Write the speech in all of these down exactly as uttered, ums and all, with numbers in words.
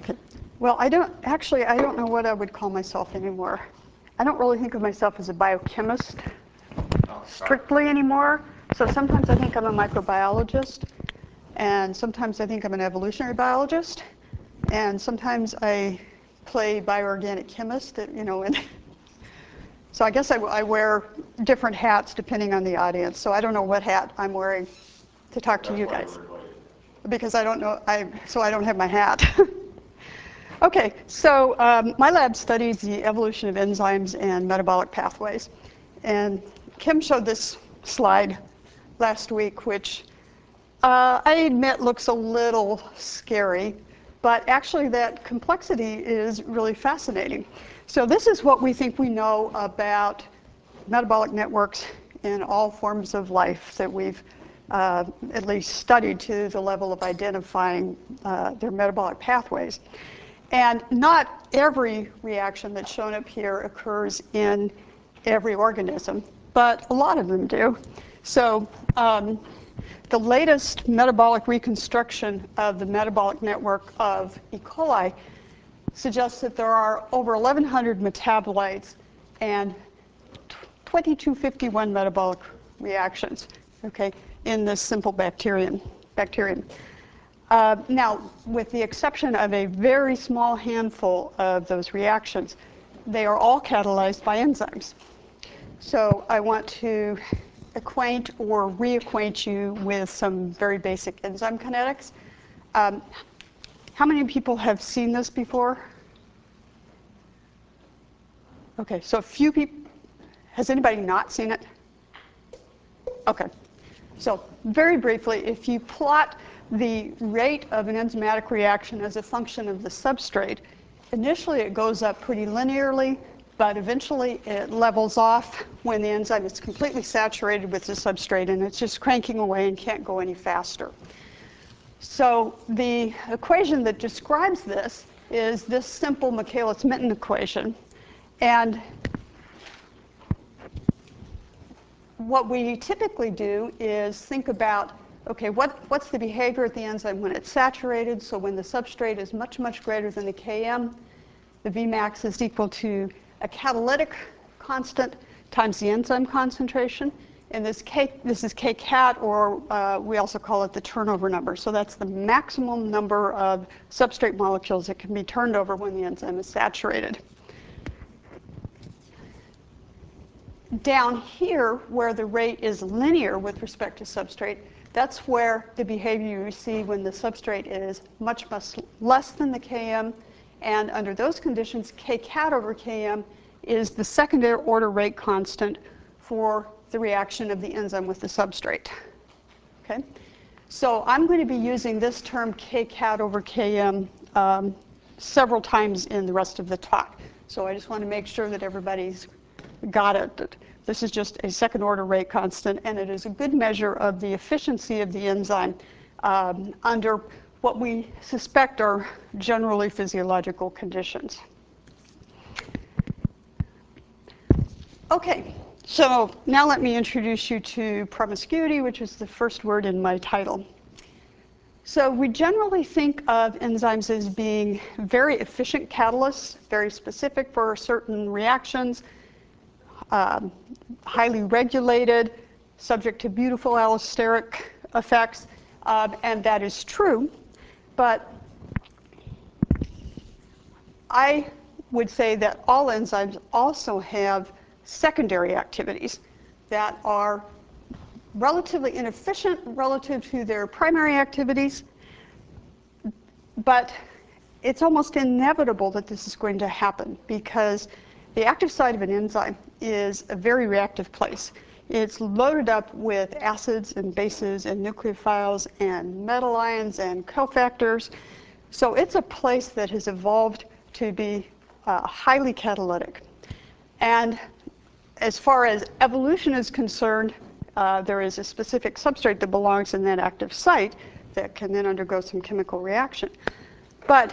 Okay. Well, I don't, actually, I don't know what I would call myself anymore. I don't really think of myself as a biochemist strictly anymore. So sometimes I think I'm a microbiologist, and sometimes I think I'm an evolutionary biologist, and sometimes I play bioorganic chemist, at, you know, and so I guess I, I wear different hats depending on the audience. So I don't know what hat I'm wearing to talk to you guys, because I don't know, I, so I don't have my hat. Okay, so um, my lab studies the evolution of enzymes and metabolic pathways. And Kim showed this slide last week, which uh, I admit looks a little scary, but actually that complexity is really fascinating. So this is what we think we know about metabolic networks in all forms of life that we've uh, at least studied to the level of identifying uh, their metabolic pathways. And not every reaction that's shown up here occurs in every organism, but a lot of them do. So um, the latest metabolic reconstruction of the metabolic network of E. coli suggests that there are over eleven hundred metabolites and twenty-two fifty-one metabolic reactions, okay, in this simple bacterium. bacterium. Uh, now, with the exception of a very small handful of those reactions, they are all catalyzed by enzymes. So I want to acquaint or reacquaint you with some very basic enzyme kinetics. Um, how many people have seen this before? Okay, so a few people. Has anybody not seen it? Okay. So very briefly, if you plot the rate of an enzymatic reaction as a function of the substrate, initially it goes up pretty linearly, but eventually it levels off when the enzyme is completely saturated with the substrate and it's just cranking away and can't go any faster. So the equation that describes this is this simple Michaelis-Menten equation. And what we typically do is think about, okay, what, what's the behavior at the enzyme when it's saturated? So when the substrate is much, much greater than the Km, the Vmax is equal to a catalytic constant times the enzyme concentration. And this, K, this is Kcat, or uh, we also call it the turnover number. So that's the maximum number of substrate molecules that can be turned over when the enzyme is saturated. Down here, where the rate is linear with respect to substrate, that's where the behavior you see when the substrate is much, much less than the Km. And under those conditions, Kcat over Km is the secondary order rate constant for the reaction of the enzyme with the substrate. Okay? So I'm going to be using this term Kcat over Km um, several times in the rest of the talk. So I just want to make sure that everybody's got it. This is just a second order rate constant, and it is a good measure of the efficiency of the enzyme um, under what we suspect are generally physiological conditions. Okay, so now let me introduce you to promiscuity, which is the first word in my title. So we generally think of enzymes as being very efficient catalysts, very specific for certain reactions, Um, highly regulated, subject to beautiful allosteric effects, um, and that is true. But I would say that all enzymes also have secondary activities that are relatively inefficient relative to their primary activities, but it's almost inevitable that this is going to happen because the active site of an enzyme is a very reactive place. It's loaded up with acids and bases and nucleophiles and metal ions and cofactors. So it's a place that has evolved to be uh, highly catalytic. And as far as evolution is concerned, uh, there is a specific substrate that belongs in that active site that can then undergo some chemical reaction. But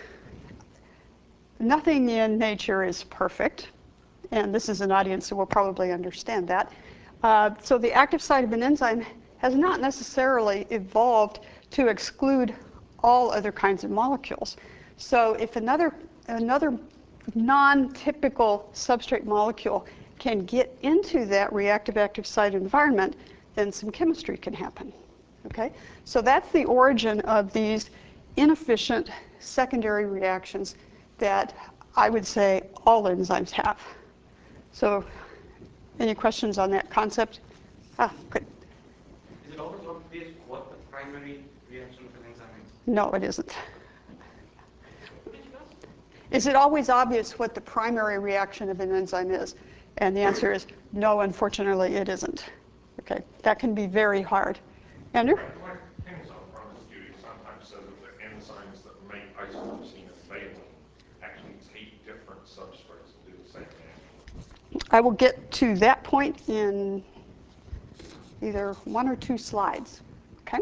nothing in nature is perfect, and this is an audience that will probably understand that. Uh, so the active site of an enzyme has not necessarily evolved to exclude all other kinds of molecules. So if another, another non-typical substrate molecule can get into that reactive active site environment, then some chemistry can happen. Okay? So that's the origin of these inefficient secondary reactions that I would say all enzymes have. So any questions on that concept? Ah, good. Is it always obvious what the primary reaction of an enzyme is? No, it isn't. Is it always obvious what the primary reaction of an enzyme is? And the answer is no, unfortunately, it isn't. Okay, that can be very hard. Andrew? Like enzyme promiscuity sometimes says that the enzymes that make isoleucine and valine actually take different substrates and do the same thing. I will get to that point in either one or two slides. Okay?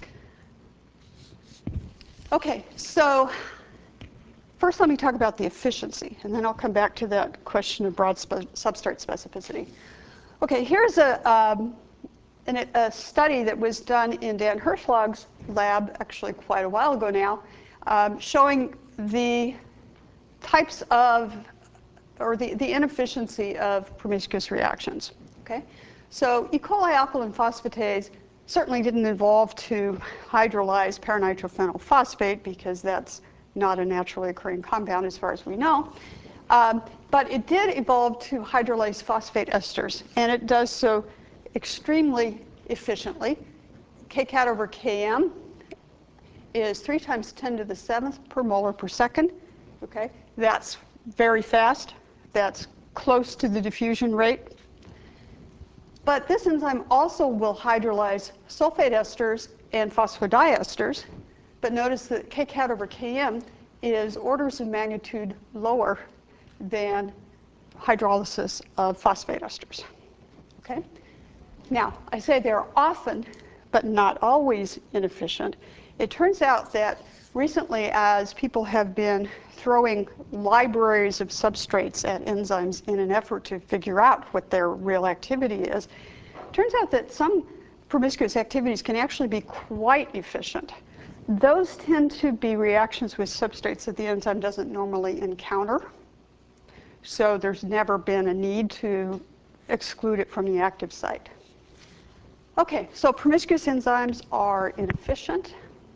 Okay, so first let me talk about the efficiency, and then I'll come back to that question of broad spe- substrate specificity. Okay, here's a, um, an, a study that was done in Dan Hirschlag's lab, actually quite a while ago now, um, showing the types of, or the, the inefficiency of promiscuous reactions. Okay? So E. coli alkaline phosphatase certainly didn't evolve to hydrolyze paranitrophenyl phosphate because that's not a naturally occurring compound as far as we know. Um, but it did evolve to hydrolyze phosphate esters, and it does so extremely efficiently. Kcat over Km is three times ten to the seventh per molar per second. Okay, that's very fast. That's close to the diffusion rate. But this enzyme also will hydrolyze sulfate esters and phosphodiesters. But notice that Kcat over Km is orders of magnitude lower than hydrolysis of phosphate esters. Okay? Now, I say they're often, but not always, inefficient. It turns out that recently, as people have been throwing libraries of substrates at enzymes in an effort to figure out what their real activity is, it turns out that some promiscuous activities can actually be quite efficient. Those tend to be reactions with substrates that the enzyme doesn't normally encounter. So there's never been a need to exclude it from the active site. Okay, so promiscuous enzymes are inefficient.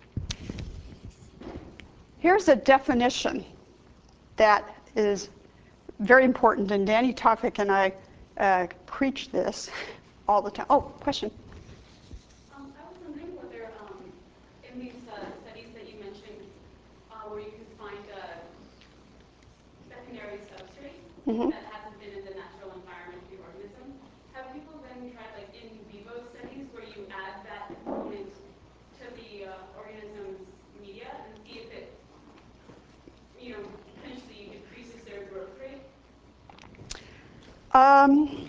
Here's a definition that is very important, and Danny Tofik and I uh, preach this all the time. Oh, question? Um, I was wondering whether um, in these uh, studies that you mentioned, uh, where you can find a secondary substrate mm-hmm. that hasn't been in the natural environment of the organism, have people then tried like in vivo studies where you add that component to the uh, organism's media and see if it, you know, potentially decreases their growth rate? Um,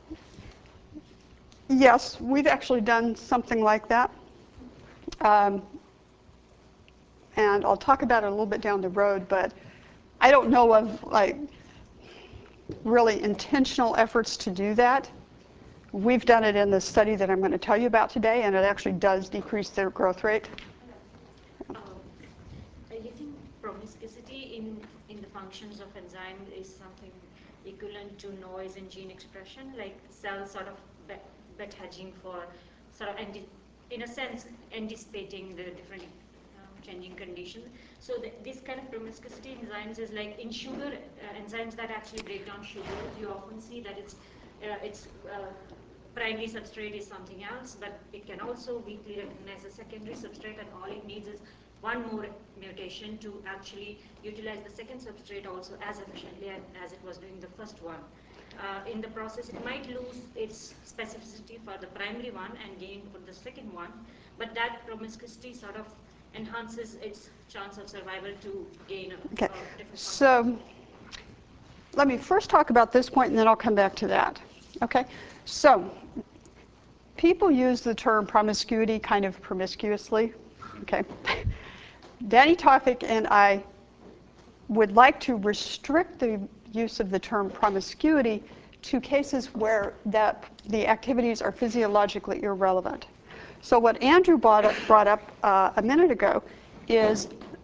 yes, we've actually done something like that. Um, and I'll talk about it a little bit down the road, but I don't know of like really intentional efforts to do that. We've done it in the study that I'm going to tell you about today, and it actually does decrease their growth rate. Um, you think promiscuity in, in the functions of enzyme is something equivalent to noise in gene expression, like cells sort of bet, bet hedging for sort of, in a sense, anticipating the different um, changing conditions. So the, this kind of promiscuity enzymes is like in sugar, uh, enzymes that actually break down sugar, you often see that it's, uh, it's uh, primary substrate is something else, but it can also weakly recognize a secondary substrate, and all it needs is one more mutation to actually utilize the second substrate also as efficiently as it was doing the first one. Uh, in the process, it might lose its specificity for the primary one and gain for the second one, but that promiscuity sort of enhances its chance of survival to gain a, okay. a different So function. Let me first talk about this point, and then I'll come back to that. Okay, so people use the term promiscuity kind of promiscuously. Okay, Danny Tofik and I would like to restrict the use of the term promiscuity to cases where that the activities are physiologically irrelevant. So what Andrew brought up, brought up uh, a minute ago is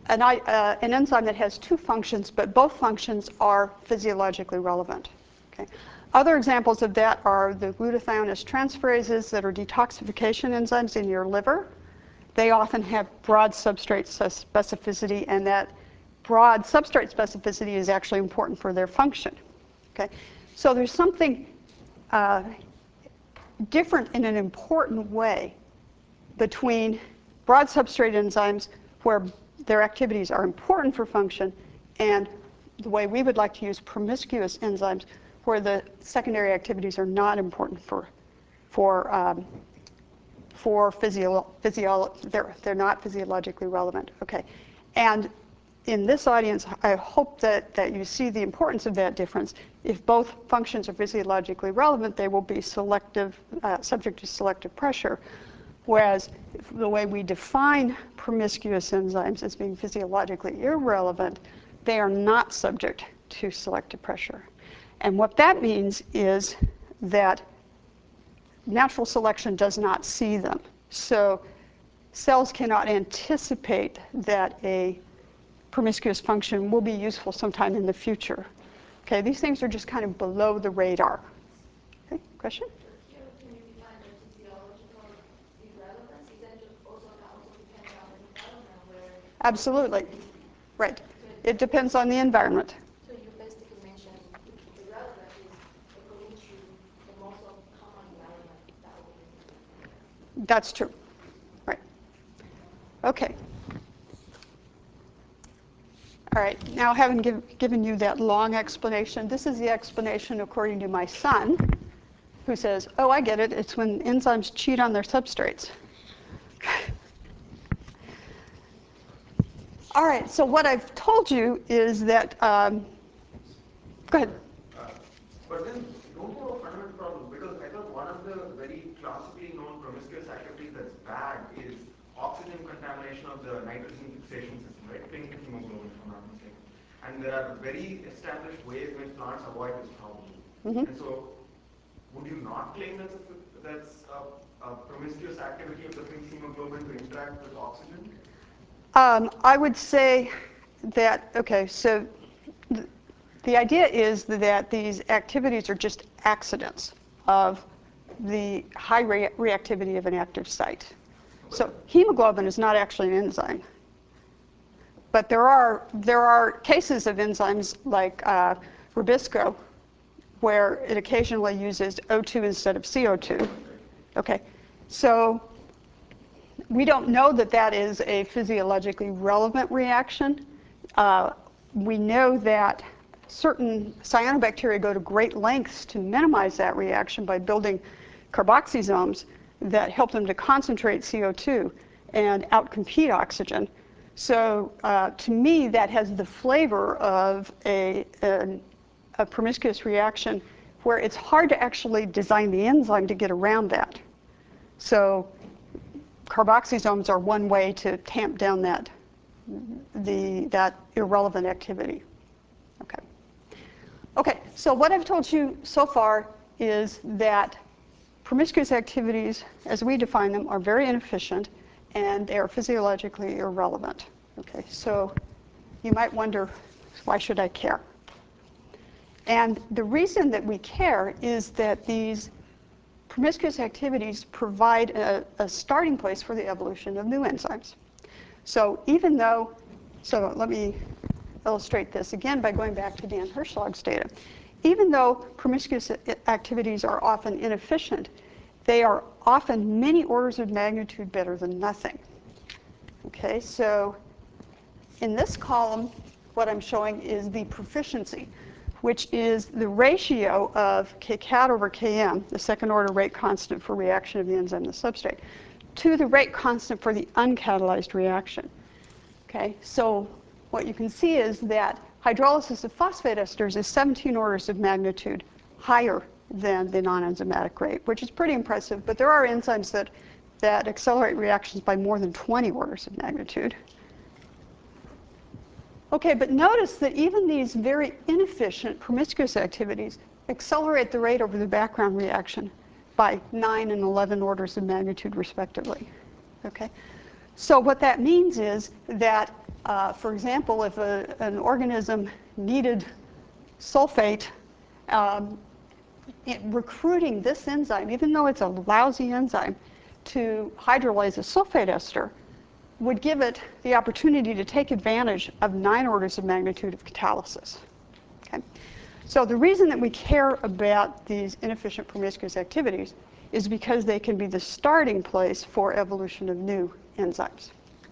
an, uh, an enzyme that has two functions, but both functions are physiologically relevant. Okay. Other examples of that are the glutathione transferases that are detoxification enzymes in your liver. They often have broad substrate specificity, and that broad substrate specificity is actually important for their function. Okay? So there's something uh, different in an important way between broad substrate enzymes, where their activities are important for function, and the way we would like to use promiscuous enzymes, where the secondary activities are not important for, for, um, for physio, physio they're, they're not physiologically relevant. Okay, and in this audience, I hope that, that you see the importance of that difference. If both functions are physiologically relevant, they will be selective, uh, subject to selective pressure. Whereas the way we define promiscuous enzymes as being physiologically irrelevant, they are not subject to selective pressure. And what that means is that natural selection does not see them. So cells cannot anticipate that a promiscuous function will be useful sometime in the future. Okay, these things are just kind of below the radar. Okay, question? Here, can you define the physiological irrelevance? Is that just also also depends on the environment where? Absolutely, right. It depends on the environment. So you basically mentioned irrelevant is according to the most of common environment that we. That's true, right. Okay. All right, now having give, given you that long explanation, this is the explanation according to my son, who says, oh, I get it, it's when enzymes cheat on their substrates. All right, so what I've told you is that, um, go ahead. Uh, but then, don't you have a fundamental problem? Because I thought one of the very classically known promiscuous activities that's bad is oxygen contamination of the nitrogen fixation system, right? Pink hemoglobin, if I'm not mistaken. And there are very established ways in which plants avoid this problem. Mm-hmm. And so, would you not claim that's a, that's a, a promiscuous activity of the pink hemoglobin to interact with oxygen? Um, I would say that, okay, so th the idea is that these activities are just accidents of the high re reactivity of an active site. So hemoglobin is not actually an enzyme. But there are, there are cases of enzymes like uh, Rubisco, where it occasionally uses O two instead of C O two. Okay, so we don't know that that is a physiologically relevant reaction. Uh, we know that certain cyanobacteria go to great lengths to minimize that reaction by building carboxysomes that help them to concentrate C O two and outcompete oxygen. So uh, to me, that has the flavor of a, a, a promiscuous reaction where it's hard to actually design the enzyme to get around that. So carboxysomes are one way to tamp down that, the, that irrelevant activity. Okay. Okay, so what I've told you so far is that promiscuous activities, as we define them, are very inefficient and they are physiologically irrelevant. Okay, so you might wonder, why should I care? And the reason that we care is that these promiscuous activities provide a, a starting place for the evolution of new enzymes. So even though, so let me illustrate this again by going back to Dan Hirschlag's data. Even though promiscuous activities are often inefficient, they are often many orders of magnitude better than nothing. Okay, so in this column, what I'm showing is the proficiency, which is the ratio of K cat over K M, the second order rate constant for reaction of the enzyme to the substrate, to the rate constant for the uncatalyzed reaction. Okay, so what you can see is that hydrolysis of phosphate esters is seventeen orders of magnitude higher than the non-enzymatic rate, which is pretty impressive, but there are enzymes that, that accelerate reactions by more than twenty orders of magnitude. Okay, but notice that even these very inefficient promiscuous activities accelerate the rate over the background reaction by nine and eleven orders of magnitude respectively. Okay, so what that means is that Uh, for example, if a, an organism needed sulfate, um, it, recruiting this enzyme, even though it's a lousy enzyme, to hydrolyze a sulfate ester would give it the opportunity to take advantage of nine orders of magnitude of catalysis. Okay? So the reason that we care about these inefficient promiscuous activities is because they can be the starting place for evolution of new enzymes.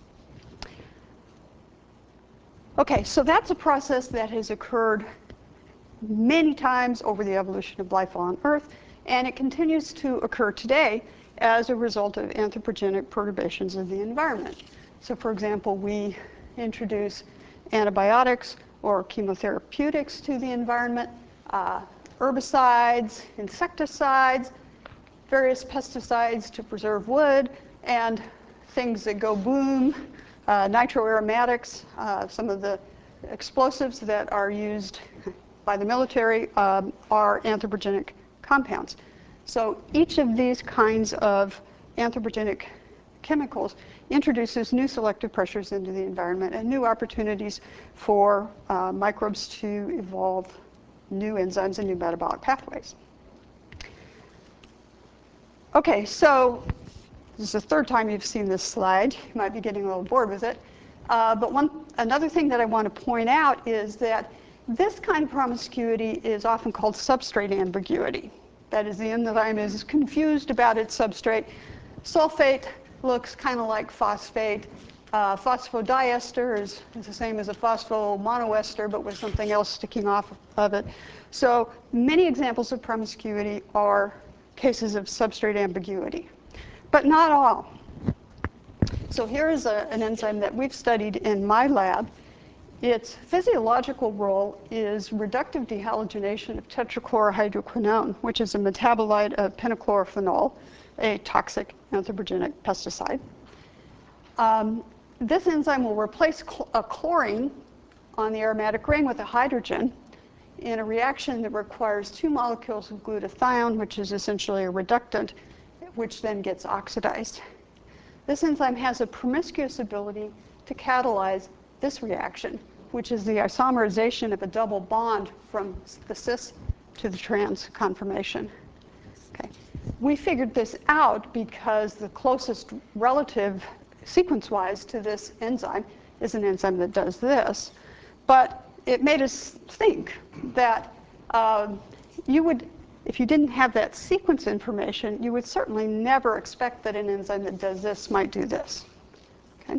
Okay, so that's a process that has occurred many times over the evolution of life on Earth, and it continues to occur today as a result of anthropogenic perturbations of the environment. So for example, we introduce antibiotics or chemotherapeutics to the environment, uh, herbicides, insecticides, various pesticides to preserve wood, and things that go boom, uh, nitroaromatics, uh, some of the explosives that are used by the military um, are anthropogenic compounds. So each of these kinds of anthropogenic chemicals introduces new selective pressures into the environment and new opportunities for uh, microbes to evolve new enzymes and new metabolic pathways. Okay, so this is the third time you've seen this slide. You might be getting a little bored with it. Uh, but one, another thing that I want to point out is that this kind of promiscuity is often called substrate ambiguity. That is, the enzyme is confused about its substrate. Sulfate looks kind of like phosphate. Uh, phosphodiester is, is the same as a phosphomonoester, but with something else sticking off of it. So many examples of promiscuity are cases of substrate ambiguity, but not all. So here is a, an enzyme that we've studied in my lab. Its physiological role is reductive dehalogenation of tetrachlorohydroquinone, which is a metabolite of penachlorophenol, a toxic anthropogenic pesticide. Um, this enzyme will replace cl- a chlorine on the aromatic ring with a hydrogen in a reaction that requires two molecules of glutathione, which is essentially a reductant, which then gets oxidized. This enzyme has a promiscuous ability to catalyze this reaction, which is the isomerization of a double bond from the cis to the trans conformation. Okay. We figured this out because the closest relative sequence-wise to this enzyme is an enzyme that does this. But it made us think that um, you would, if you didn't have that sequence information, you would certainly never expect that an enzyme that does this might do this. Okay?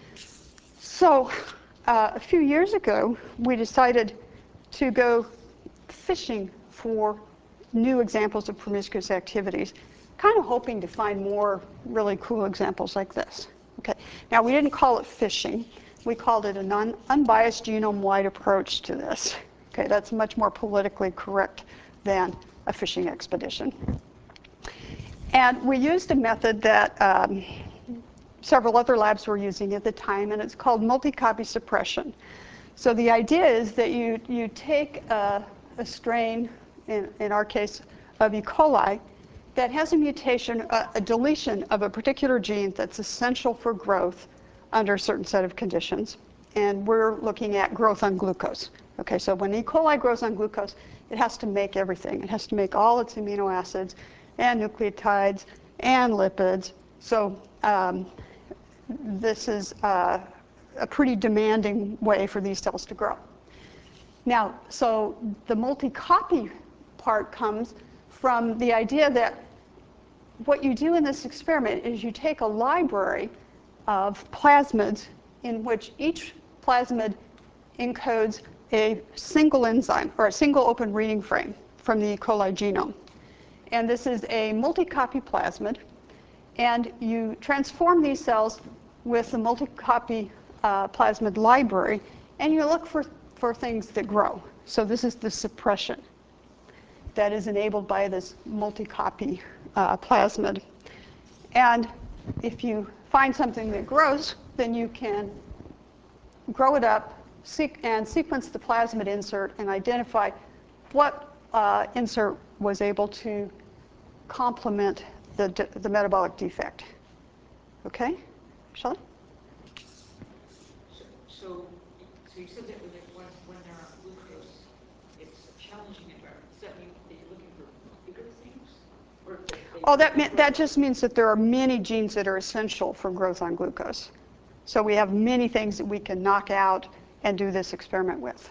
So uh, a few years ago, we decided to go fishing for new examples of promiscuous activities, kind of hoping to find more really cool examples like this. Okay. Now, we didn't call it fishing. We called it an un- unbiased genome-wide approach to this. Okay, that's much more politically correct than a fishing expedition. And we used a method that um, several other labs were using at the time, and it's called multi-copy suppression. So the idea is that you, you take a, a strain, in, in our case of E. coli, that has a mutation, a, a deletion of a particular gene that's essential for growth under a certain set of conditions. And we're looking at growth on glucose. Okay, so when E. coli grows on glucose, it has to make everything. It has to make all its amino acids and nucleotides and lipids. So um, this is uh, a pretty demanding way for these cells to grow. Now, so the multi-copy part comes from the idea that what you do in this experiment is you take a library of plasmids in which each plasmid encodes a single enzyme or a single open reading frame from the E. coli genome. And this is a multi-copy plasmid. And you transform these cells with the multi-copy uh, plasmid library, and you look for, for things that grow. So this is the suppression that is enabled by this multi-copy uh, plasmid. And if you find something that grows, then you can grow it up seq- and sequence the plasmid insert and identify what uh, insert was able to complement the, de- the metabolic defect. Okay? Shelley? So, so So you said that when, they- when when they're on glucose, it's a challenging environment. Does that mean that you're looking for bigger things? Or that they Oh, that, mean, that just means that there are many genes that are essential for growth on glucose. So we have many things that we can knock out and do this experiment with.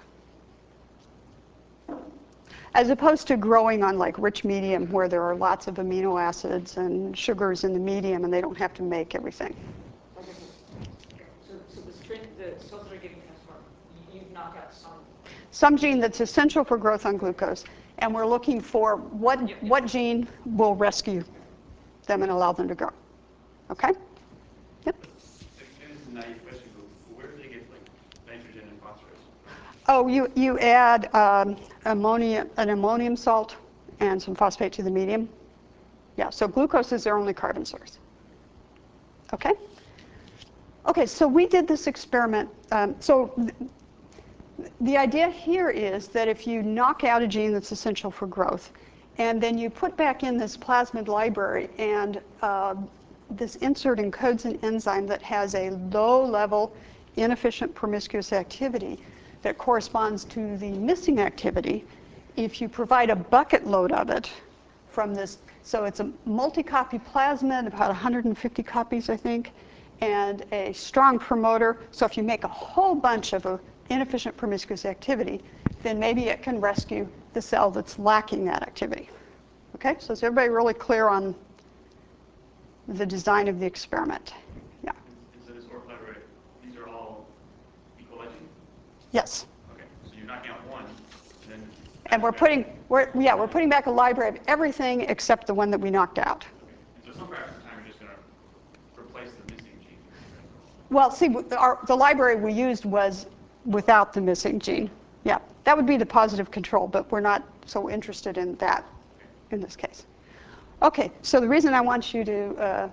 As opposed to growing on like rich medium where there are lots of amino acids and sugars in the medium and they don't have to make everything. Okay, so, so the strain, the cells that are getting transformed, you, you knock out some. Some gene that's essential for growth on glucose, and we're looking for what, Yep, yep. what gene will rescue them and allow them to grow. Okay? Yep. And this is a naive question, but where do they get like nitrogen and phosphorus? Oh, you, you add um, ammonia, an ammonium salt and some phosphate to the medium. Yeah, so glucose is their only carbon source. Okay? Okay, so we did this experiment. Um, so th the idea here is that if you knock out a gene that's essential for growth, and then you put back in this plasmid library, and uh, this insert encodes an enzyme that has a low-level, inefficient promiscuous activity that corresponds to the missing activity. If you provide a bucket load of it from this, so it's a multi-copy plasmid, about one hundred fifty copies, I think, and a strong promoter. So if you make a whole bunch of a inefficient promiscuous activity, then maybe it can rescue the cell that's lacking that activity. Okay, so is everybody really clear on the design of the experiment? Yeah. And so this ORF library, these are all E. coli genes? Yes. Okay, so you're knocking out one, and then. And we're putting, we're, yeah, we're putting back a library of everything except the one that we knocked out. Okay. And so some fraction of the time you're just going to replace the missing gene. Well, see, our, the library we used was without the missing gene. Yeah, that would be the positive control, but we're not so interested in that in this case. Okay, so the reason I want you to, uh,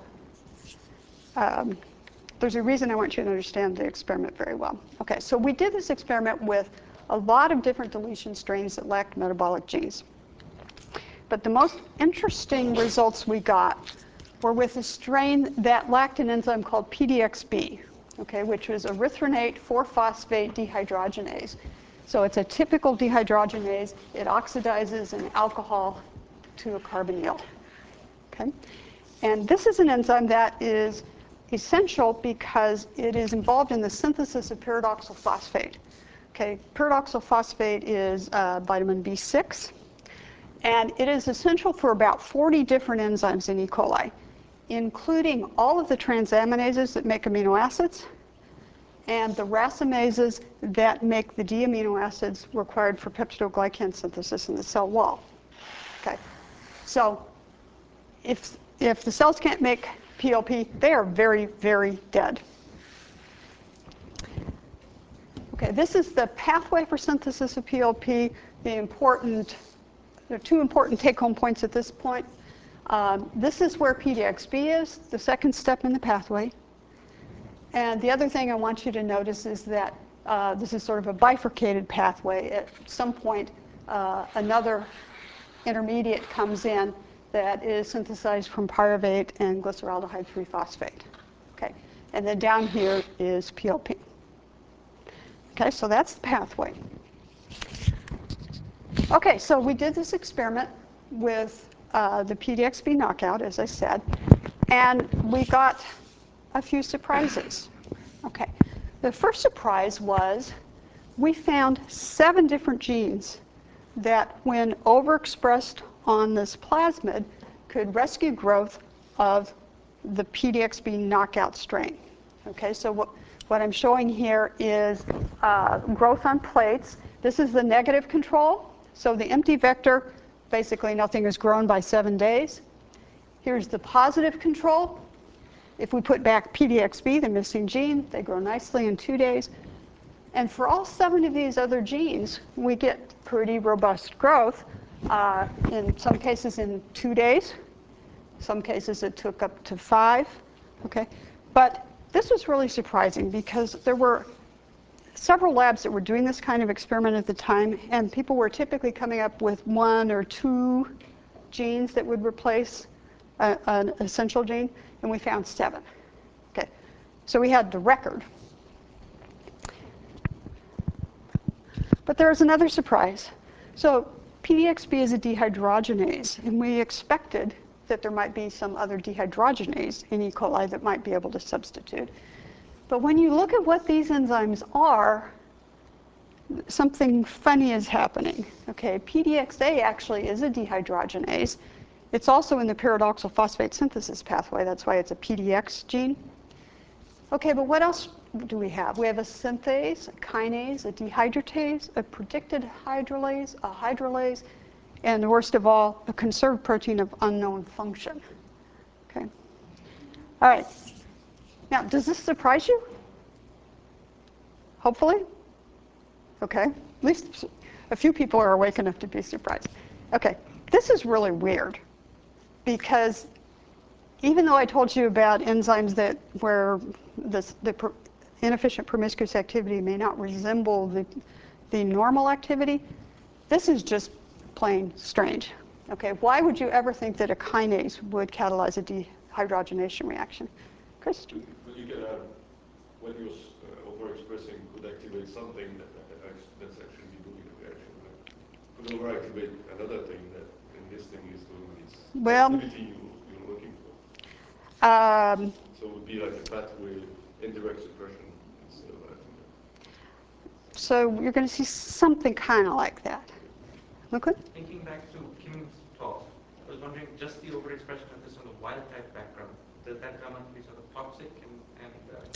um, there's a reason I want you to understand the experiment very well. Okay, so we did this experiment with a lot of different deletion strains that lacked metabolic genes. But the most interesting results we got were with a strain that lacked an enzyme called P D X B, okay, which was erythronate four phosphate dehydrogenase. So it's a typical dehydrogenase. It oxidizes an alcohol to a carbonyl. Okay? And this is an enzyme that is essential because it is involved in the synthesis of pyridoxal phosphate. Okay, pyridoxal phosphate is uh, vitamin B six, and it is essential for about forty different enzymes in E. coli, including all of the transaminases that make amino acids and the racemases that make the D amino acids required for peptidoglycan synthesis in the cell wall. Okay, so if, if the cells can't make P L P, they are very, very dead. Okay, this is the pathway for synthesis of P L P. The important, there are two important take-home points at this point. Um, this is where P D X B is, the second step in the pathway. And the other thing I want you to notice is that uh, this is sort of a bifurcated pathway. At some point, uh, another intermediate comes in that is synthesized from pyruvate and glyceraldehyde three phosphate. Okay, and then down here is P L P. Okay, so that's the pathway. Okay, so we did this experiment with uh, the P D X B knockout, as I said, and we got a few surprises. Okay, the first surprise was we found seven different genes that, when overexpressed on this plasmid, could rescue growth of the P D X B knockout strain. Okay, so what, what I'm showing here is uh, growth on plates. This is the negative control. So the empty vector, basically nothing is grown by seven days. Here's the positive control. If we put back P D X B, the missing gene, they grow nicely in two days. And for all seven of these other genes, we get pretty robust growth. Uh, in some cases in two days. Some cases it took up to five. Okay? But this was really surprising because there were several labs that were doing this kind of experiment at the time, and people were typically coming up with one or two genes that would replace a, an essential gene, and we found seven. Okay, so we had the record. But there is another surprise. So P D X B is a dehydrogenase, and we expected that there might be some other dehydrogenase in E. coli that might be able to substitute. But when you look at what these enzymes are, something funny is happening. Okay, P D X A actually is a dehydrogenase. It's also in the pyridoxal phosphate synthesis pathway. That's why it's a P D X gene. Okay, but what else do we have? We have a synthase, a kinase, a dehydratase, a predicted hydrolase, a hydrolase, and worst of all, a conserved protein of unknown function. Okay. All right. Now, does this surprise you? Hopefully. Okay. At least a few people are awake enough to be surprised. Okay. This is really weird because even though I told you about enzymes that where this, the pr inefficient promiscuous activity may not resemble the, the normal activity, this is just plain strange. Okay, why would you ever think that a kinase would catalyze a dehydrogenation reaction? Chris? But you can have, when you're uh, overexpressing, could activate something that, that that's actually doing the reaction. Right? Could overactivate another thing that in this thing is doing this well, activity you, you're looking for. Um, so it would be like a pathway, indirect suppression instead of that. So you're going to see something kind of like that. Okay? Thinking back to Kim's talk, I was wondering, just the overexpression of this on the wild type background, does that come out to be sort of toxic? And, and uh,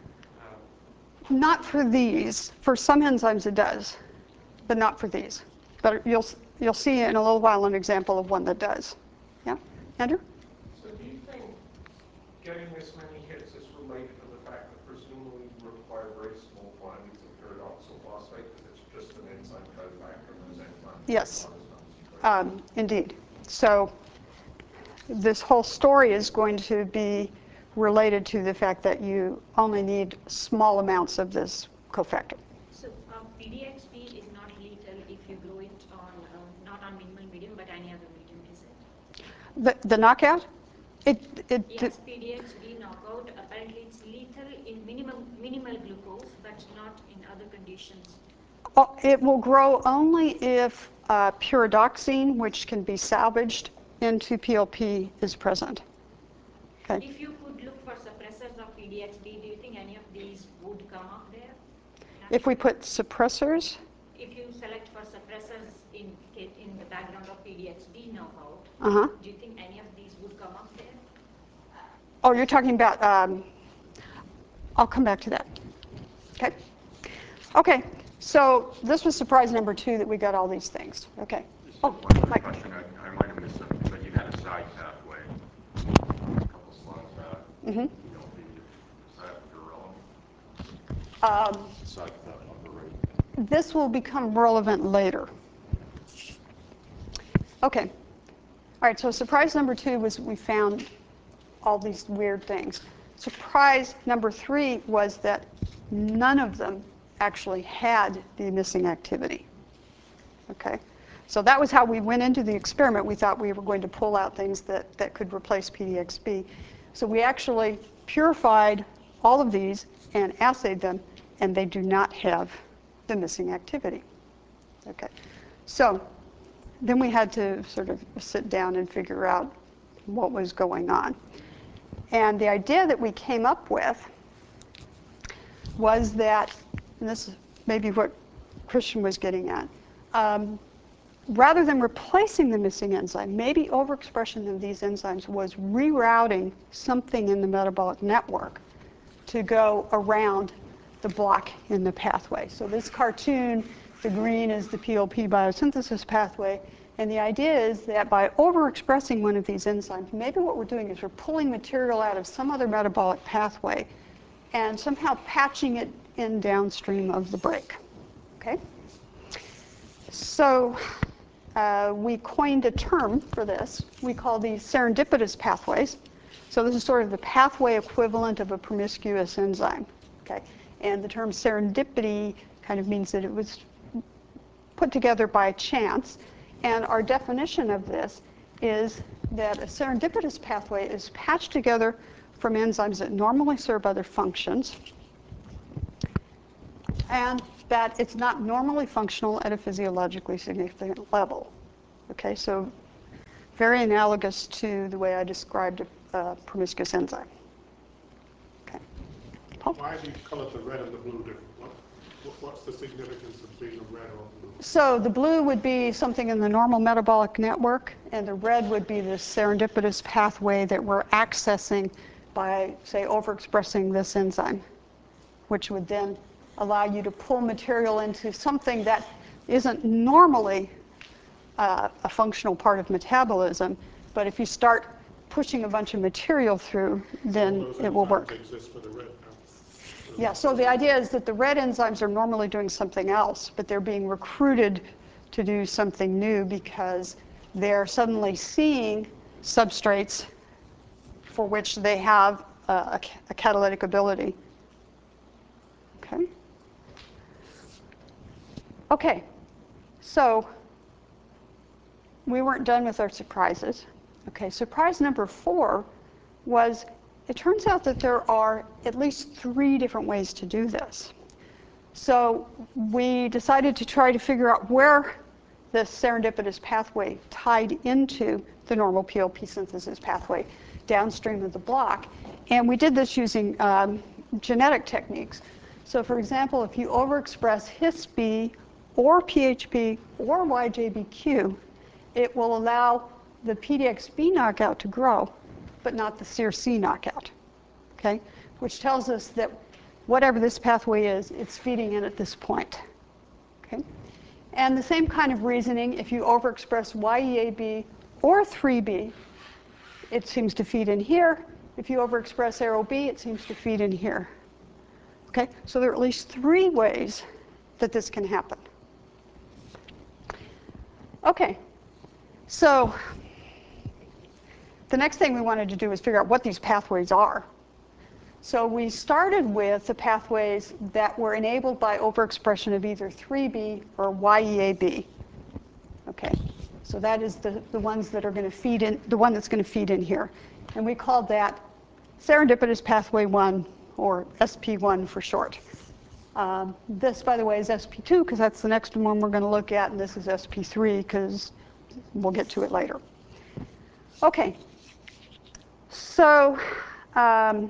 uh, Not for these. For some enzymes it does, but not for these. But you'll, you'll see in a little while an example of one that does. Yeah? Andrew? So do you think getting this many hits is related to the fact that presumably you require very small quantities of pyridoxal phosphate because it's just an enzyme cofactor and those enzymes? Yes, um, indeed. So this whole story is going to be related to the fact that you only need small amounts of this cofactor. So um, P D X B is not lethal if you grow it on, um, not on minimal medium, but any other medium, is it? The, the knockout? It, it, Yes, P D X B knockout, apparently it's lethal in minimal, minimal glucose, but not in other conditions. Oh, it will grow only if uh, pyridoxine, which can be salvaged into P L P, is present. Okay. If you could look for suppressors of P D X B, do you think any of these would come up there? If we put suppressors? If you select for suppressors in, in the background of P D X B knockout, Uh-huh. do you think any of these would come up there? Oh, you're talking about, um, I'll come back to that. Okay. Okay, so this was surprise number two, that we got all these things. Okay. Just Oh, one quick Mike. question. I, I might have missed something, but you had a side pathway a couple slides back. Mm-hmm. P L P. Is that irrelevant? Um, Side path upper right. this will become relevant later. Okay. All right, so surprise number two was we found all these weird things. Surprise number three was that none of them actually had the missing activity. Okay, so that was how we went into the experiment. We thought we were going to pull out things that, that could replace P D X B. So we actually purified all of these and assayed them, and they do not have the missing activity. Okay, so then we had to sort of sit down and figure out what was going on. And the idea that we came up with was that, and this is maybe what Christian was getting at, um, rather than replacing the missing enzyme, maybe overexpression of these enzymes was rerouting something in the metabolic network to go around the block in the pathway. So this cartoon, the green is the P L P biosynthesis pathway, and the idea is that by overexpressing one of these enzymes, maybe what we're doing is we're pulling material out of some other metabolic pathway and somehow patching it in downstream of the break. Okay? So uh, we coined a term for this. We call these serendipitous pathways. So this is sort of the pathway equivalent of a promiscuous enzyme. Okay? And the term serendipity kind of means that it was put together by chance. And our definition of this is that a serendipitous pathway is patched together from enzymes that normally serve other functions. And that it's not normally functional at a physiologically significant level. Okay, so very analogous to the way I described a, a promiscuous enzyme. Okay. Paul? Why do you color the red and the blue different? What, what's the significance of being a red or a blue? So the blue would be something in the normal metabolic network, and the red would be the serendipitous pathway that we're accessing by, say, overexpressing this enzyme, which would then allow you to pull material into something that isn't normally uh, a functional part of metabolism, but if you start pushing a bunch of material through, then it will work. Exist for the red now. Yeah, so the idea is that the red enzymes are normally doing something else, but they're being recruited to do something new because they're suddenly seeing substrates for which they have a, a catalytic ability. Okay. Okay, so we weren't done with our surprises. Okay, surprise number four was it turns out that there are at least three different ways to do this. So we decided to try to figure out where the serendipitous pathway tied into the normal P L P synthesis pathway downstream of the block. And we did this using um, genetic techniques. So for example, if you overexpress His B or P H P or Y J B Q, it will allow the P D X B knockout to grow, but not the S E R C knockout, okay? Which tells us that whatever this pathway is, it's feeding in at this point, okay? And the same kind of reasoning, if you overexpress Y E A B or three B, it seems to feed in here. If you overexpress A R O B, it seems to feed in here, okay? So there are at least three ways that this can happen. Okay, so the next thing we wanted to do was figure out what these pathways are. So we started with the pathways that were enabled by overexpression of either three B or Y E A B. Okay, so that is the, the ones that are going to feed in, the one that's going to feed in here. And we called that serendipitous pathway one, or S P one for short. Um, this, by the way, is S P two because that's the next one we're going to look at, and this is S P three because we'll get to it later. Okay, so um,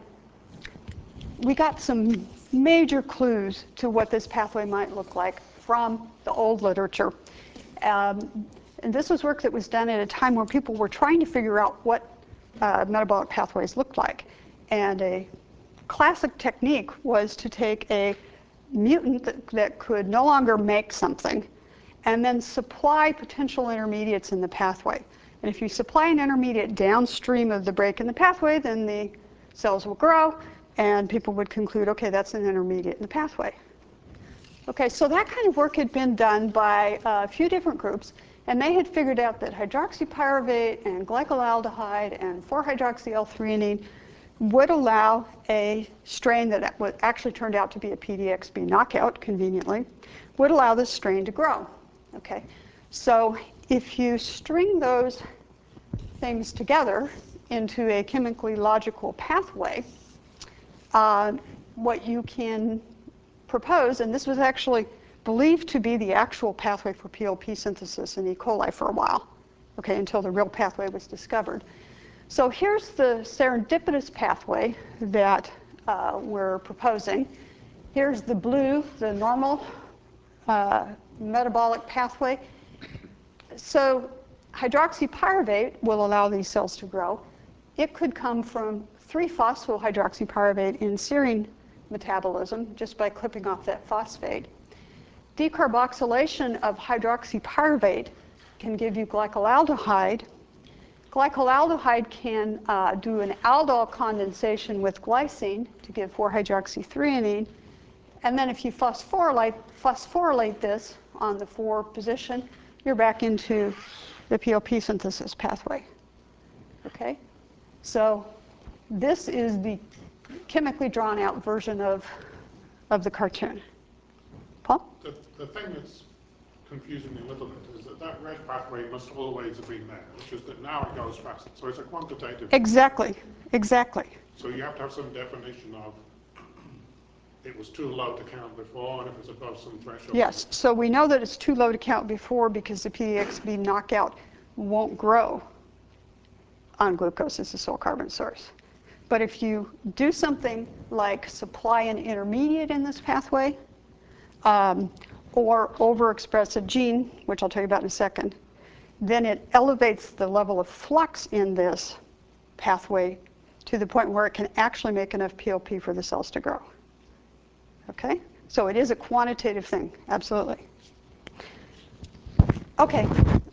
we got some major clues to what this pathway might look like from the old literature. Um, and this was work that was done at a time where people were trying to figure out what uh, metabolic pathways looked like. And a classic technique was to take a mutant that, that could no longer make something and then supply potential intermediates in the pathway. And if you supply an intermediate downstream of the break in the pathway, then the cells will grow, and people would conclude, okay, that's an intermediate in the pathway. Okay, so that kind of work had been done by a few different groups, and they had figured out that hydroxypyruvate and glycolaldehyde and four hydroxy L threonine would allow a strain that actually turned out to be a P D X B knockout, conveniently, would allow this strain to grow. Okay, so if you string those things together into a chemically logical pathway, uh, what you can propose, and this was actually believed to be the actual pathway for P L P synthesis in E. coli for a while, okay, until the real pathway was discovered. So here's the serendipitous pathway that uh, we're proposing. Here's the blue, the normal uh, metabolic pathway. So hydroxypyruvate will allow these cells to grow. It could come from three phosphohydroxypyruvate in serine metabolism just by clipping off that phosphate. Decarboxylation of hydroxypyruvate can give you glycolaldehyde. Glycolaldehyde can uh, do an aldol condensation with glycine to give four hydroxy threonine. And then if you phosphorylate, phosphorylate this on the four position, you're back into the P L P synthesis pathway. Okay? So this is the chemically drawn out version of, of the cartoon. Paul? The, the thing that's confusing me a little bit is that that red pathway must always have been there, which is that now it goes faster. So it's a quantitative. Exactly, exactly. So you have to have some definition of it was too low to count before, and if it's above some threshold. Yes, so we know that it's too low to count before because the P D X B knockout won't grow on glucose as a sole carbon source. But if you do something like supply an intermediate in this pathway, um, or overexpress a gene, which I'll tell you about in a second, then it elevates the level of flux in this pathway to the point where it can actually make enough P L P for the cells to grow. Okay? So it is a quantitative thing, absolutely. Okay.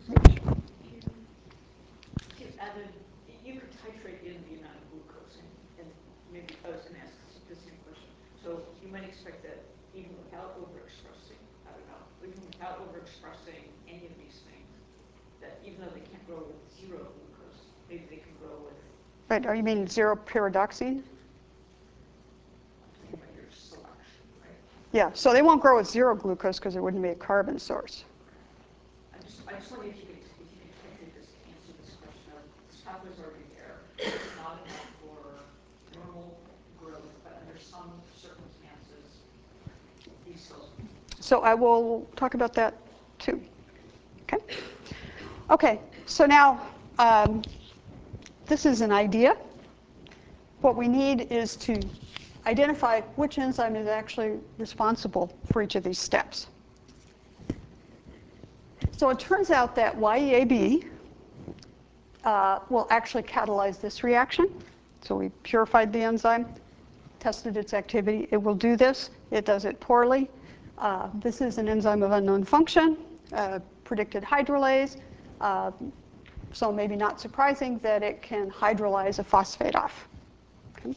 Added, you could titrate in the amount of glucose, and, and maybe I was going to ask the same question. So you might expect that even without overexpressing, I don't know, even without overexpressing any of these things, that even though they can't grow with zero glucose, maybe they can grow with. Right, are you mean zero pyridoxine? I'm talking about your selection, right? Yeah, so they won't grow with zero glucose because it wouldn't be a carbon source. I just, I just wonder if you could, if you could titrate this to answer this question of this pathway's already there, it's not enough for normal growth, but under some circumstances, these cells. So I will talk about that too. Okay. Okay. So now um, this is an idea. What we need is to identify which enzyme is actually responsible for each of these steps. So it turns out that Y E A B uh, will actually catalyze this reaction. So we purified the enzyme, tested its activity. It will do this. It does it poorly. Uh, this is an enzyme of unknown function, uh, predicted hydrolase. Uh, so maybe not surprising that it can hydrolyze a phosphate off. Okay.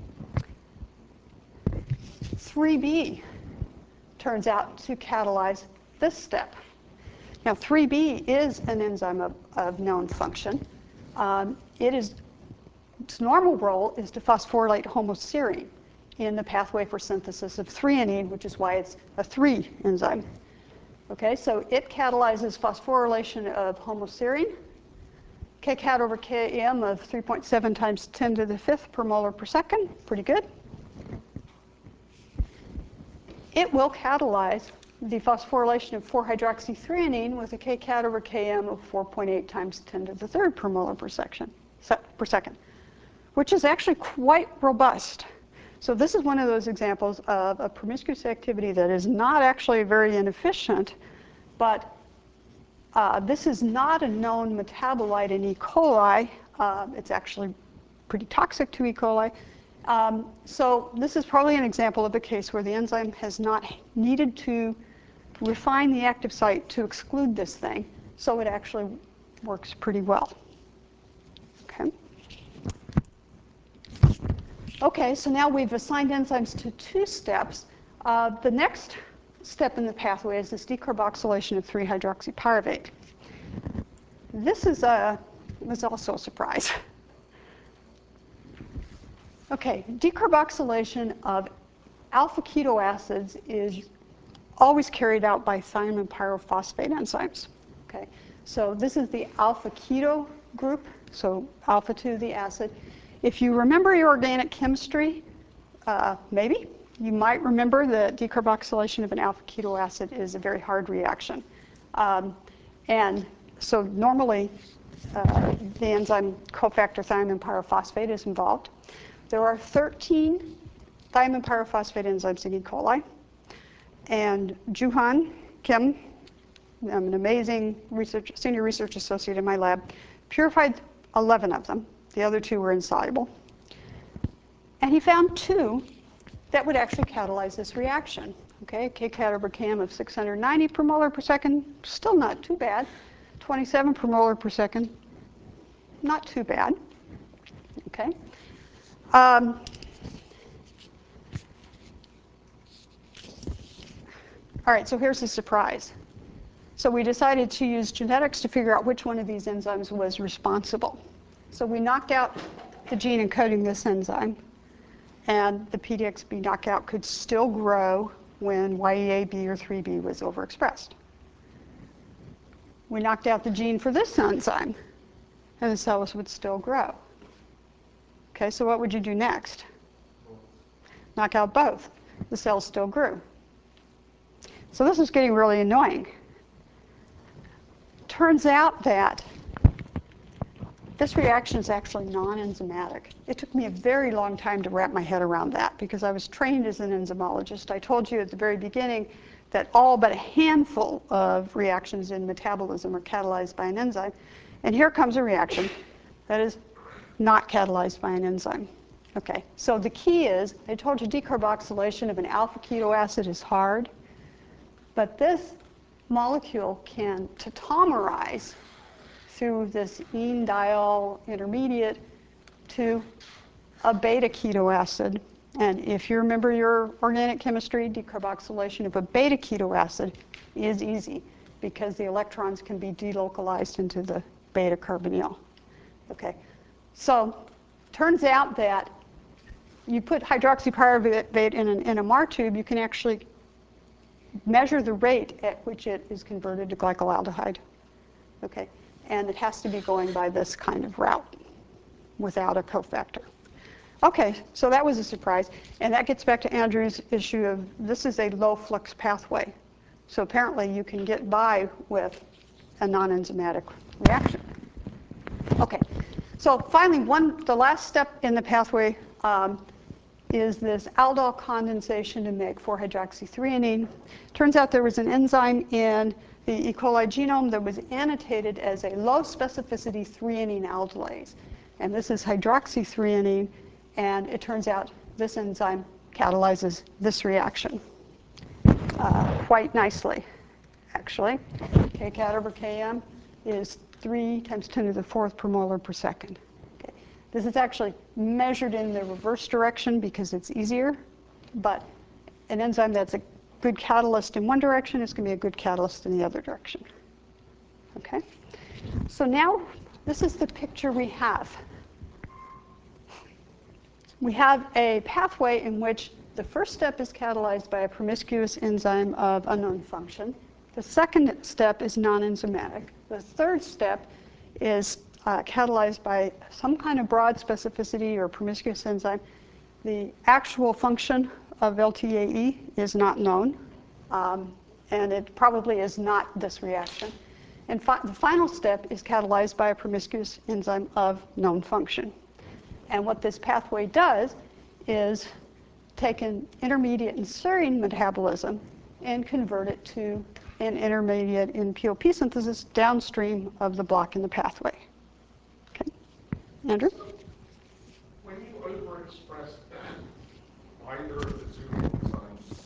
three B turns out to catalyze this step. Now, three B is an enzyme of, of known function. Um, it is, its normal role is to phosphorylate homoserine in the pathway for synthesis of threonine, which is why it's a three enzyme. Okay, so it catalyzes phosphorylation of homoserine, kcat over km of three point seven times ten to the fifth per molar per second, pretty good. It will catalyze the phosphorylation of four hydroxythreonine with a kcat over km of four point eight times ten to the third per molar per section, per second, which is actually quite robust. So this is one of those examples of a promiscuous activity that is not actually very inefficient, but uh, this is not a known metabolite in E. coli. Uh, it's actually pretty toxic to E. coli. Um, so this is probably an example of a case where the enzyme has not needed to refine the active site to exclude this thing, so it actually works pretty well. Okay. Okay, so now we've assigned enzymes to two steps. Uh, the next step in the pathway is this decarboxylation of three hydroxypyruvate. This is a, was also a surprise. Okay, decarboxylation of alpha keto acids is always carried out by thiamine pyrophosphate enzymes. Okay, so this is the alpha keto group, so alpha two, the acid. If you remember your organic chemistry, uh, maybe, you might remember that decarboxylation of an alpha keto acid is a very hard reaction. Um, and so normally, uh, the enzyme cofactor thiamine pyrophosphate is involved. There are thirteen thiamine pyrophosphate enzymes in E. coli. And Juhan Kim, I'm an amazing research, senior research associate in my lab, purified eleven of them. The other two were insoluble. And he found two that would actually catalyze this reaction. Okay, kcat over km of six hundred ninety per molar per second, still not too bad. twenty-seven per molar per second, not too bad. Okay. Um, all right, so here's the surprise. So we decided to use genetics to figure out which one of these enzymes was responsible. So we knocked out the gene encoding this enzyme, and the P D X B knockout could still grow when Y E A B or three B was overexpressed. We knocked out the gene for this enzyme, and the cells would still grow. Okay, so what would you do next? Knock out both. the cells still grew. So this is getting really annoying. Turns out that this reaction is actually non-enzymatic. It took me a very long time to wrap my head around that because I was trained as an enzymologist. I told you at the very beginning that all but a handful of reactions in metabolism are catalyzed by an enzyme. And here comes a reaction that is not catalyzed by an enzyme. Okay, so the key is, I told you decarboxylation of an alpha keto acid is hard, but this molecule can tautomerize through this enediol intermediate to a beta keto acid. And if you remember your organic chemistry, decarboxylation of a beta keto acid is easy because the electrons can be delocalized into the beta carbonyl. Okay, so turns out that you put hydroxypyruvate in an N M R tube, you can actually measure the rate at which it is converted to glycolaldehyde. Okay, and it has to be going by this kind of route without a cofactor. Okay, so that was a surprise. And that gets back to Andrew's issue of this is a low flux pathway. So apparently you can get by with a non-enzymatic reaction. Okay, so finally, one, the last step in the pathway um, is this aldol condensation to make four hydroxythreonine. Turns out there was an enzyme in the E. coli genome that was annotated as a low specificity threonine aldolase. And this is hydroxythreonine, and it turns out this enzyme catalyzes this reaction uh, quite nicely, actually. K cat over K M is three times ten to the fourth per molar per second. Okay. This is actually measured in the reverse direction because it's easier, but an enzyme that's a good catalyst in one direction is going to be a good catalyst in the other direction. Okay? So now this is the picture we have. We have a pathway in which the first step is catalyzed by a promiscuous enzyme of unknown function. The second step is non-enzymatic. The third step is uh, catalyzed by some kind of broad specificity or promiscuous enzyme. The actual function of L T A E is not known, um, and it probably is not this reaction. And fi the final step is catalyzed by a promiscuous enzyme of known function. And what this pathway does is take an intermediate in serine metabolism and convert it to an intermediate in P O P synthesis downstream of the block in the pathway. Okay, Andrew? When you overexpress either of the two enzymes,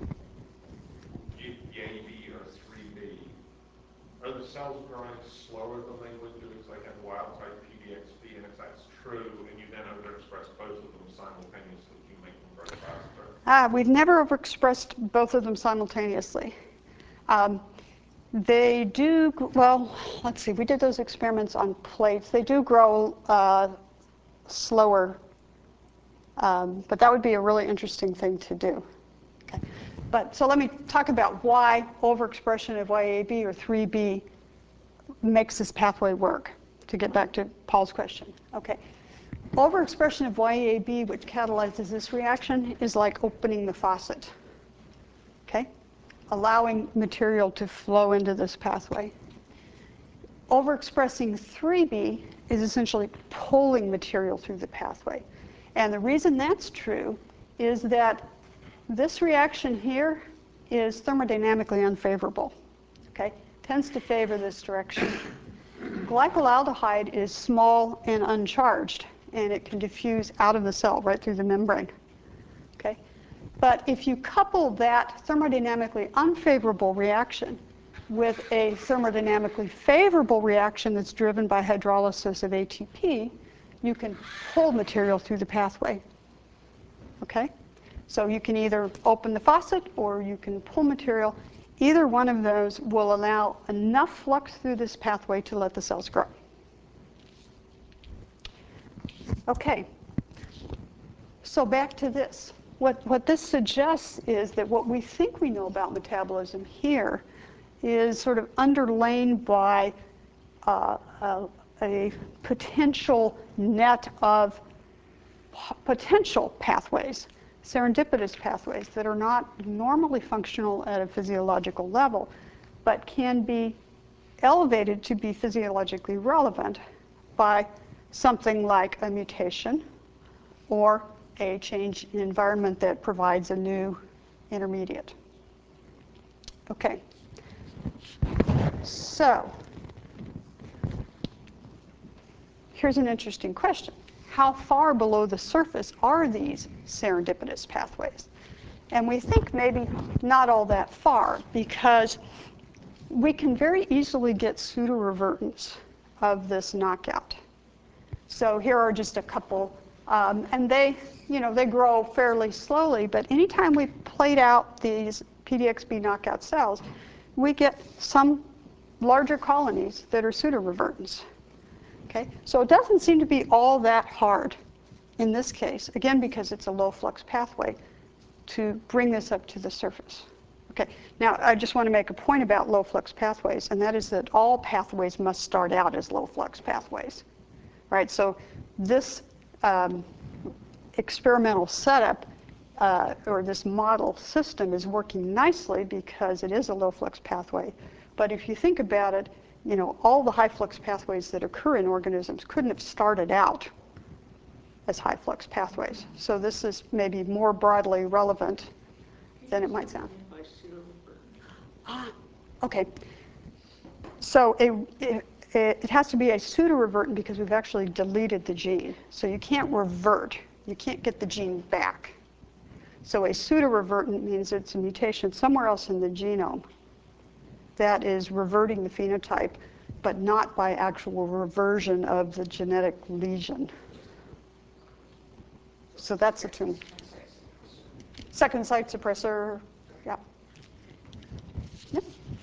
Y A B or three B, are the cells growing slower than they would do if they had wild-type P D X P? And if that's true, and you then overexpress both of them simultaneously, do you make them grow faster? Ah, we've never overexpressed both of them simultaneously. Um, they do, well, let's see, we did those experiments on plates. They do grow uh, slower, um, but that would be a really interesting thing to do. Okay. But so let me talk about why overexpression of Y A B or three B makes this pathway work, to get back to Paul's question. Okay. Overexpression of Y A B, which catalyzes this reaction, is like opening the faucet. Okay? Allowing material to flow into this pathway. Overexpressing three B is essentially pulling material through the pathway. And the reason that's true is that this reaction here is thermodynamically unfavorable. Okay? Tends to favor this direction. Glycolaldehyde is small and uncharged, and it can diffuse out of the cell right through the membrane. Okay? But if you couple that thermodynamically unfavorable reaction with a thermodynamically favorable reaction that's driven by hydrolysis of A T P, you can pull material through the pathway. Okay? So you can either open the faucet or you can pull material. Either one of those will allow enough flux through this pathway to let the cells grow. Okay, so back to this. What, what this suggests is that what we think we know about metabolism here is sort of underlain by uh, a, a potential net of potential pathways. serendipitous pathways that are not normally functional at a physiological level, but can be elevated to be physiologically relevant by something like a mutation or a change in environment that provides a new intermediate. Okay, so here's an interesting question. How far below the surface are these serendipitous pathways? And we think maybe not all that far, because we can very easily get pseudorevertance of this knockout. So here are just a couple, um, and they, you know, they grow fairly slowly, but anytime we plate out these P D X B knockout cells, we get some larger colonies that are pseudorevertants. Okay? So it doesn't seem to be all that hard in this case, again, because it's a low flux pathway, to bring this up to the surface. Okay, now I just want to make a point about low flux pathways, and that is that all pathways must start out as low flux pathways, right? So this um, experimental setup uh, or this model system is working nicely because it is a low flux pathway. But if you think about it, you know, all the high flux pathways that occur in organisms couldn't have started out as high flux pathways. So this is maybe more broadly relevant than it might sound. Ah, okay. So it, it, it has to be a pseudorevertant because we've actually deleted the gene. So you can't revert. You can't get the gene back. So a pseudorevertant means it's a mutation somewhere else in the genome that is reverting the phenotype, but not by actual reversion of the genetic lesion. So that's a tumor. Second site suppressor, yeah. Yep.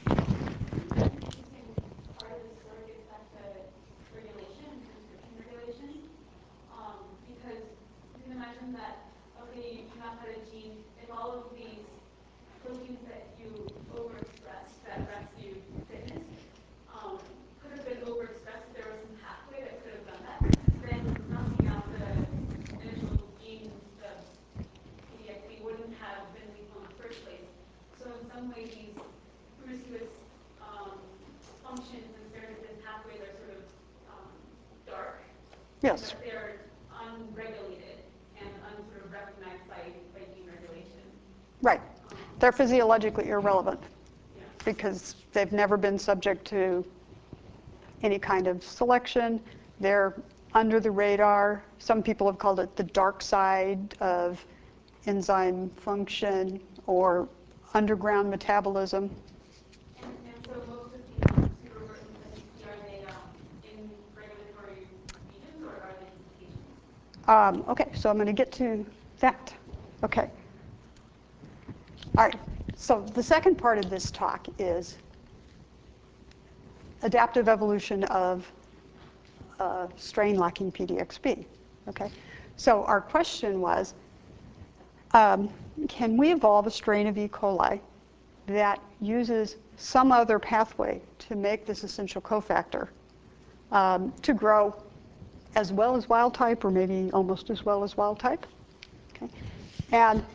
Part of this sort of gets back to regulation, transcription regulation, um, because you can imagine that, okay, you knock out a gene, if all of these proteins that you overexpress that rescue fitness um, could have been overexpressed, if there was some pathway that could have done that, then knocking out the initial gene, the P D X B, wouldn't have been lethal in the first place. So in some way, these promiscuous um, functions and serendipitous pathways are sort of um, dark. Yes. But they're unregulated and unsort of recognized by, by gene regulation. Right. They're physiologically irrelevant Yeah. because they've never been subject to any kind of selection. They're under the radar. Some people have called it the dark side of enzyme function or underground metabolism. And, and so most of these um, pseudorevertants that you see, are they um, in regulatory regions or are they mutations? Um, okay, so I'm going to get to that. Okay. All right, so the second part of this talk is adaptive evolution of uh, strain lacking P D X B. Okay, so our question was, um, can we evolve a strain of E. coli that uses some other pathway to make this essential cofactor um, to grow as well as wild type, or maybe almost as well as wild type? Okay, and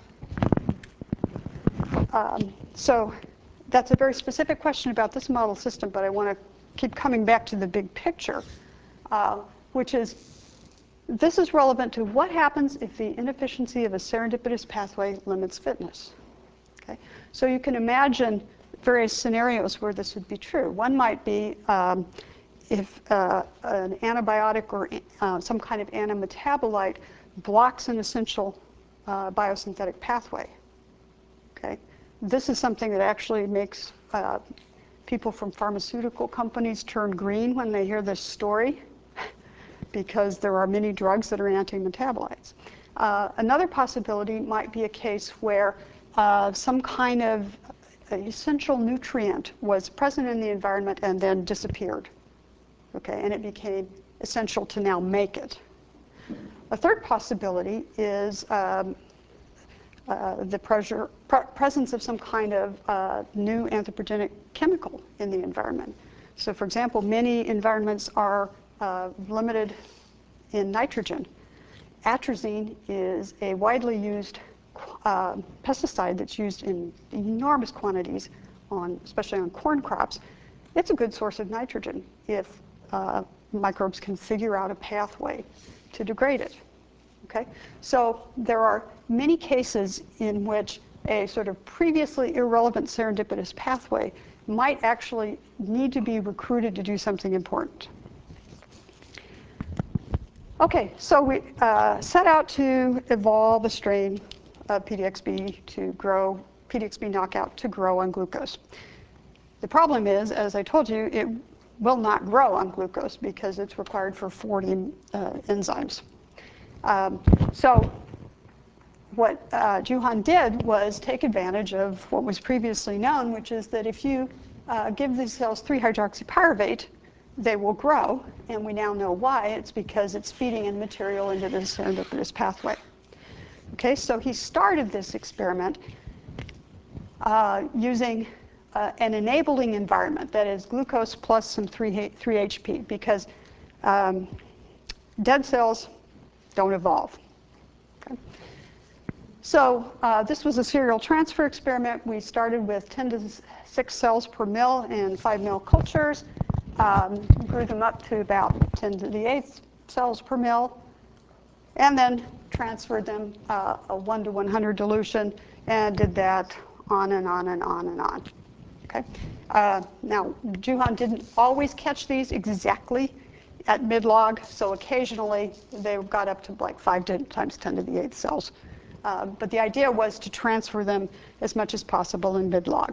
Um, so that's a very specific question about this model system, but I want to keep coming back to the big picture, uh, which is this is relevant to what happens if the inefficiency of a serendipitous pathway limits fitness. Okay? So you can imagine various scenarios where this would be true. One might be um, if uh, an antibiotic or uh, some kind of antimetabolite blocks an essential uh, biosynthetic pathway. Okay? This is something that actually makes uh, people from pharmaceutical companies turn green when they hear this story, because there are many drugs that are anti-metabolites. Uh, another possibility might be a case where uh, some kind of essential nutrient was present in the environment and then disappeared, okay, and it became essential to now make it. A third possibility is um, Uh, the pressure, pre presence of some kind of uh, new anthropogenic chemical in the environment. So for example, many environments are uh, limited in nitrogen. Atrazine is a widely used uh, pesticide that's used in enormous quantities, on, especially on corn crops, it's a good source of nitrogen if uh, microbes can figure out a pathway to degrade it. Okay? So there are many cases in which a sort of previously irrelevant serendipitous pathway might actually need to be recruited to do something important. Okay, so we uh, set out to evolve a strain of P D X B to grow, P D X B knockout to grow on glucose. The problem is, as I told you, it will not grow on glucose because it's required for forty uh, enzymes. Um, so what uh, Juhan did was take advantage of what was previously known, which is that if you uh, give these cells three hydroxypyruvate, they will grow, and we now know why. It's because it's feeding in material into the serendipitous pathway. Okay, so he started this experiment uh, using uh, an enabling environment, that is glucose plus some three H P, because um, dead cells don't evolve. Okay. So uh, this was a serial transfer experiment. We started with ten to six cells per mil and five mil cultures. Um, grew them up to about ten to the eighth cells per mil, and then transferred them uh, a one to one hundred dilution, and did that on and on and on and on. Okay. Uh, now, Juhan didn't always catch these exactly at mid-log, so occasionally they got up to like five times ten to the eighth cells. Uh, but the idea was to transfer them as much as possible in mid-log.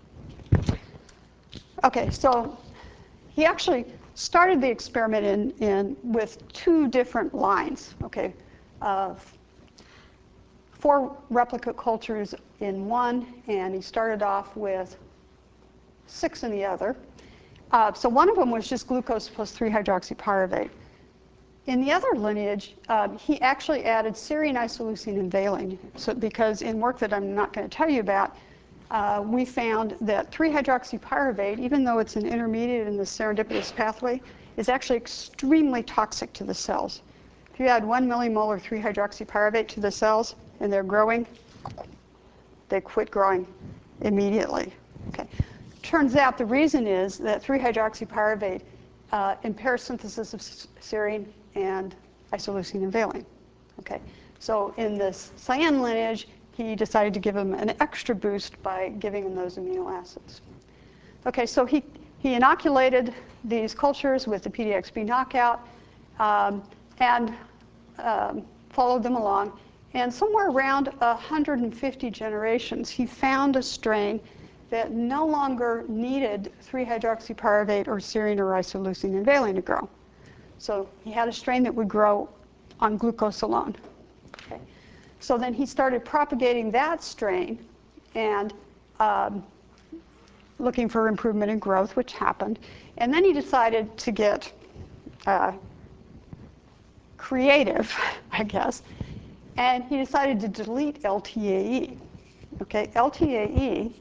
Okay, so he actually started the experiment in, in with two different lines. Okay, uh, four replicate cultures in one, and he started off with six in the other. Uh, so one of them was just glucose plus three hydroxypyruvate. In the other lineage, um, he actually added serine, isoleucine, and valine. So because in work that I'm not going to tell you about, uh, we found that three hydroxypyruvate, even though it's an intermediate in the serendipitous pathway, is actually extremely toxic to the cells. If you add one millimolar three hydroxypyruvate to the cells and they're growing, they quit growing immediately. Okay. Turns out the reason is that three hydroxypyruvate uh, impairs synthesis of serine and isoleucine and valine. Okay. So in this cyan lineage, he decided to give him an extra boost by giving him those amino acids. Okay, so he, he inoculated these cultures with the P D X B knockout um, and um, followed them along. And somewhere around one hundred fifty generations, he found a strain that no longer needed three hydroxypyruvate or serine or isoleucine and valine to grow. So he had a strain that would grow on glucose alone. Okay. So then he started propagating that strain and um, looking for improvement in growth, which happened. And then he decided to get uh, creative, I guess, and he decided to delete L T A E. Okay, L T A E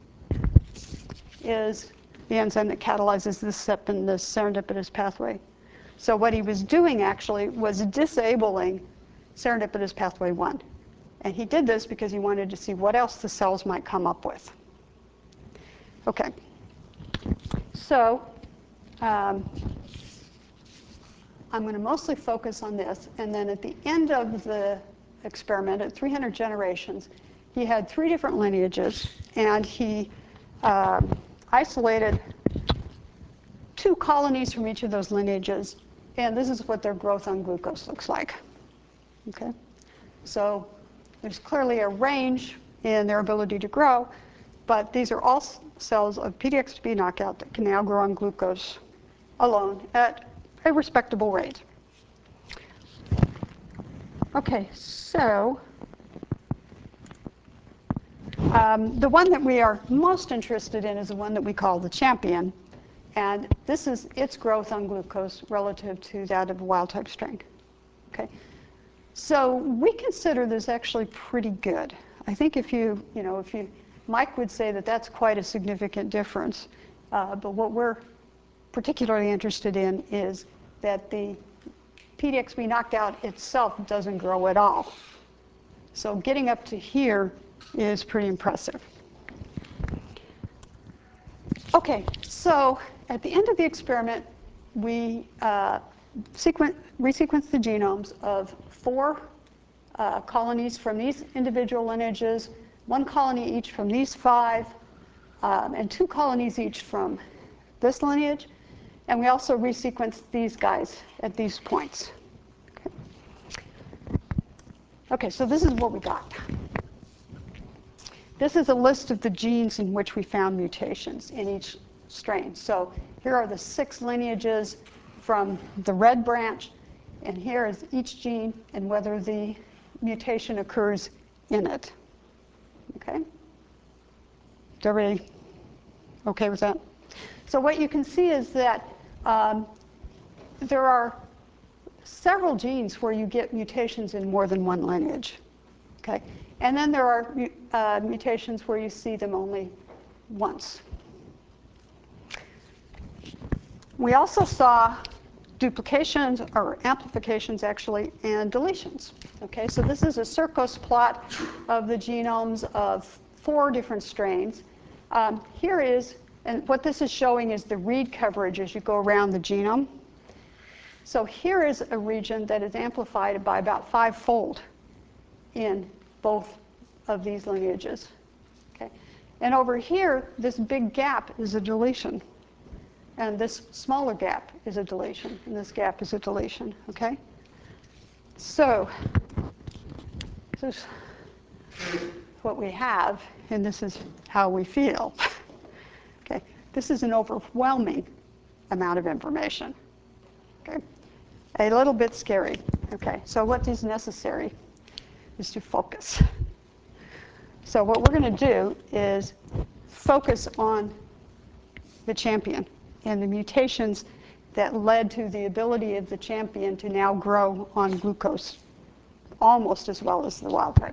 is the enzyme that catalyzes this step in the serendipitous pathway. So what he was doing actually was disabling serendipitous pathway one. And he did this because he wanted to see what else the cells might come up with. Okay. So um, I'm going to mostly focus on this. And then at the end of the experiment, at three hundred generations, he had three different lineages. And he um, isolated two colonies from each of those lineages. And this is what their growth on glucose looks like. Okay. So there's clearly a range in their ability to grow, but these are all cells of P D X B knockout that can now grow on glucose alone at a respectable rate. Okay, so um, the one that we are most interested in is the one that we call the champion, and this is its growth on glucose relative to that of a wild-type strain. Okay. So we consider this actually pretty good. I think if you, you know, if you, Mike would say that that's quite a significant difference. Uh, but what we're particularly interested in is that the P D X B knockout itself doesn't grow at all. So getting up to here is pretty impressive. Okay, so at the end of the experiment, we uh, sequen- resequenced the genomes of four uh, colonies from these individual lineages, one colony each from these five, um, and two colonies each from this lineage. And we also resequenced these guys at these points. Okay, okay so this is what we got. This is a list of the genes in which we found mutations in each strain. So here are the six lineages from the red branch, and here is each gene and whether the mutation occurs in it. Okay? Is everybody okay with that? So what you can see is that um, there are several genes where you get mutations in more than one lineage. Okay? And then there are uh, mutations where you see them only once. We also saw duplications, or amplifications actually, and deletions. Okay, so this is a Circos plot of the genomes of four different strains. Um, here is, and what this is showing is the read coverage as you go around the genome. So here is a region that is amplified by about five-fold in both of these lineages. Okay? And over here, this big gap is a deletion. And this smaller gap is a deletion. And this gap is a deletion. Okay? So this is what we have, and this is how we feel. Okay? This is an overwhelming amount of information. Okay? A little bit scary. Okay? So what is necessary is to focus. So what we're going to do is focus on the champion and the mutations that led to the ability of the champion to now grow on glucose almost as well as the wild type.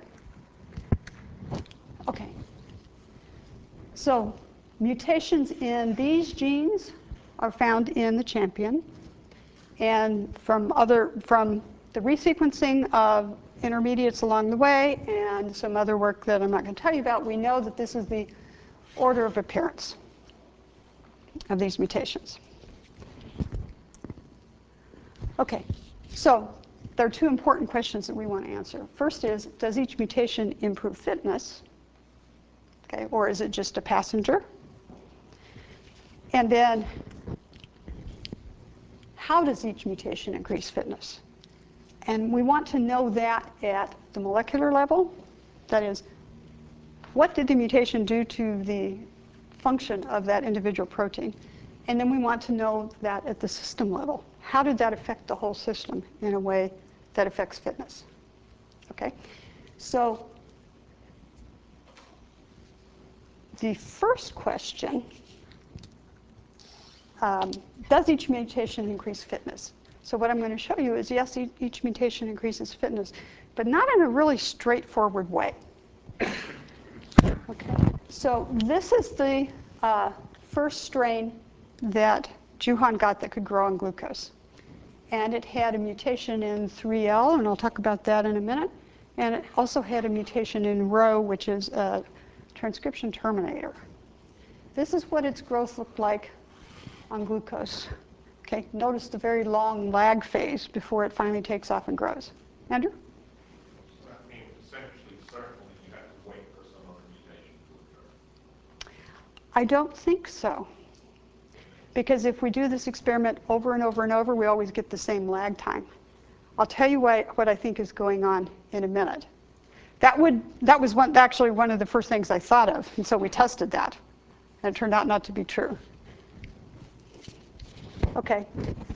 Okay. So mutations in these genes are found in the champion, and from other from the resequencing of intermediates along the way and some other work that I'm not going to tell you about, we know that this is the order of appearance of these mutations. Okay, so there are two important questions that we want to answer. First is, does each mutation improve fitness? Okay, or is it just a passenger? And then, how does each mutation increase fitness? And we want to know that at the molecular level. That is, what did the mutation do to the function of that individual protein? And then we want to know that at the system level. How did that affect the whole system in a way that affects fitness? Okay? So the first question, um, does each mutation increase fitness? So what I'm going to show you is, yes, each mutation increases fitness, but not in a really straightforward way. Okay, so this is the uh, first strain that Juhan got that could grow on glucose. And it had a mutation in three L, and I'll talk about that in a minute. And it also had a mutation in R O, which is a transcription terminator. This is what its growth looked like on glucose. Okay, notice the very long lag phase before it finally takes off and grows. Andrew? So that means essentially, certainly, you have to wait for some other mutation to occur. I don't think so. Because if we do this experiment over and over and over, we always get the same lag time. I'll tell you what, what I think is going on in a minute. That, would, that was one, actually one of the first things I thought of, and so we tested that. And it turned out not to be true. Okay.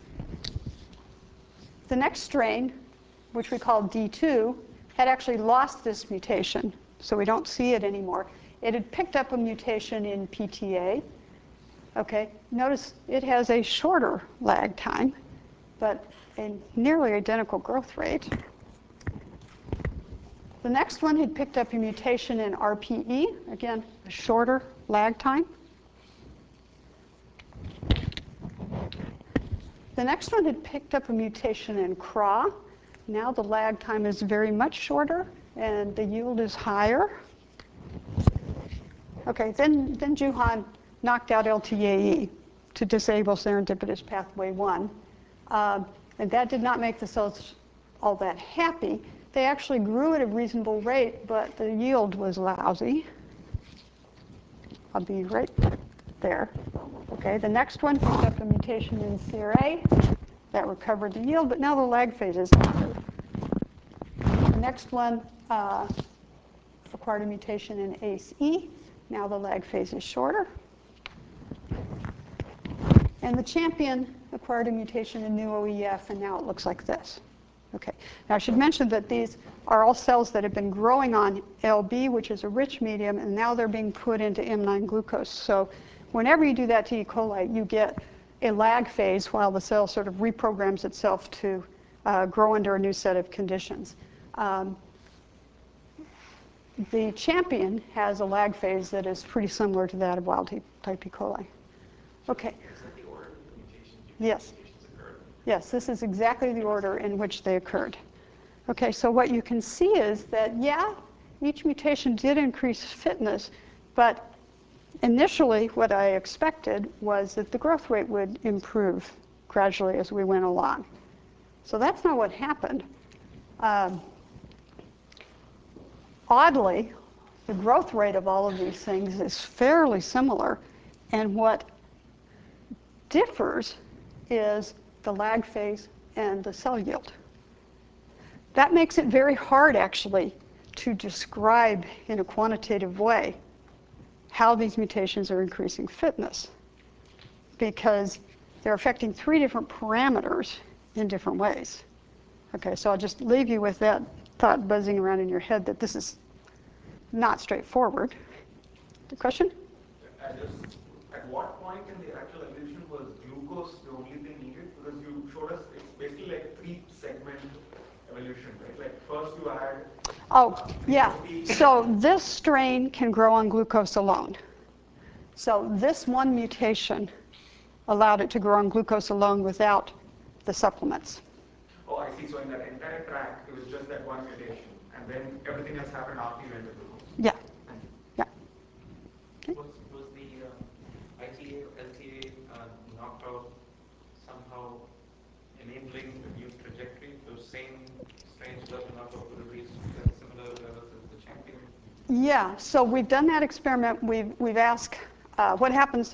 The next strain, which we call D two, had actually lost this mutation, so we don't see it anymore. It had picked up a mutation in P T A. Okay, notice it has a shorter lag time, but a nearly identical growth rate. The next one had picked up a mutation in R P E, again, a shorter lag time. The The next one had picked up a mutation in C R A. Now the lag time is very much shorter, and the yield is higher. Okay, then, then Juhan knocked out L T A E to disable serendipitous pathway one. Um, and that did not make the cells all that happy. They actually grew at a reasonable rate, but the yield was lousy. I'll be right there. Okay, the next one picked up a mutation in C R A that recovered the yield, but now the lag phase is active. The next one uh, acquired a mutation in A C E. Now the lag phase is shorter. And the champion acquired a mutation in new O E F, and now it looks like this. Okay. Now I should mention that these are all cells that have been growing on L B, which is a rich medium, and now they're being put into M nine glucose. So whenever you do that to E. coli, you get a lag phase while the cell sort of reprograms itself to uh, grow under a new set of conditions. Um, the champion has a lag phase that is pretty similar to that of wild type E. coli. Okay. Is that the order the mutations, Yes. mutations occurred? Yes, this is exactly the order in which they occurred. Okay, so what you can see is that, yeah, each mutation did increase fitness, but initially what I expected was that the growth rate would improve gradually as we went along. So that's not what happened. Um, oddly, the growth rate of all of these things is fairly similar, and what differs is the lag phase and the cell yield. That makes it very hard, actually, to describe in a quantitative way how these mutations are increasing fitness, because they're affecting three different parameters in different ways. Okay, so I'll just leave you with that thought buzzing around in your head that this is not straightforward. The question? At, this, at what point in the actual evolution was glucose the only thing needed? Because you showed us it's basically like three segment evolution, right? Like first you add. Oh, uh, yeah. P- So this strain can grow on glucose alone. So this one mutation allowed it to grow on glucose alone without the supplements. Oh, I see. So in that entire track, it was just that one mutation, and then everything else happened after you entered glucose. Yeah. Thank you. Yeah. Okay. Was, was the uh, I T A or L T A uh, knockout somehow enabling a new trajectory? Those same strains got the knockout would have reached uh, similar levels as the champion? Yeah, so we've done that experiment. We've, we've asked uh, what happens,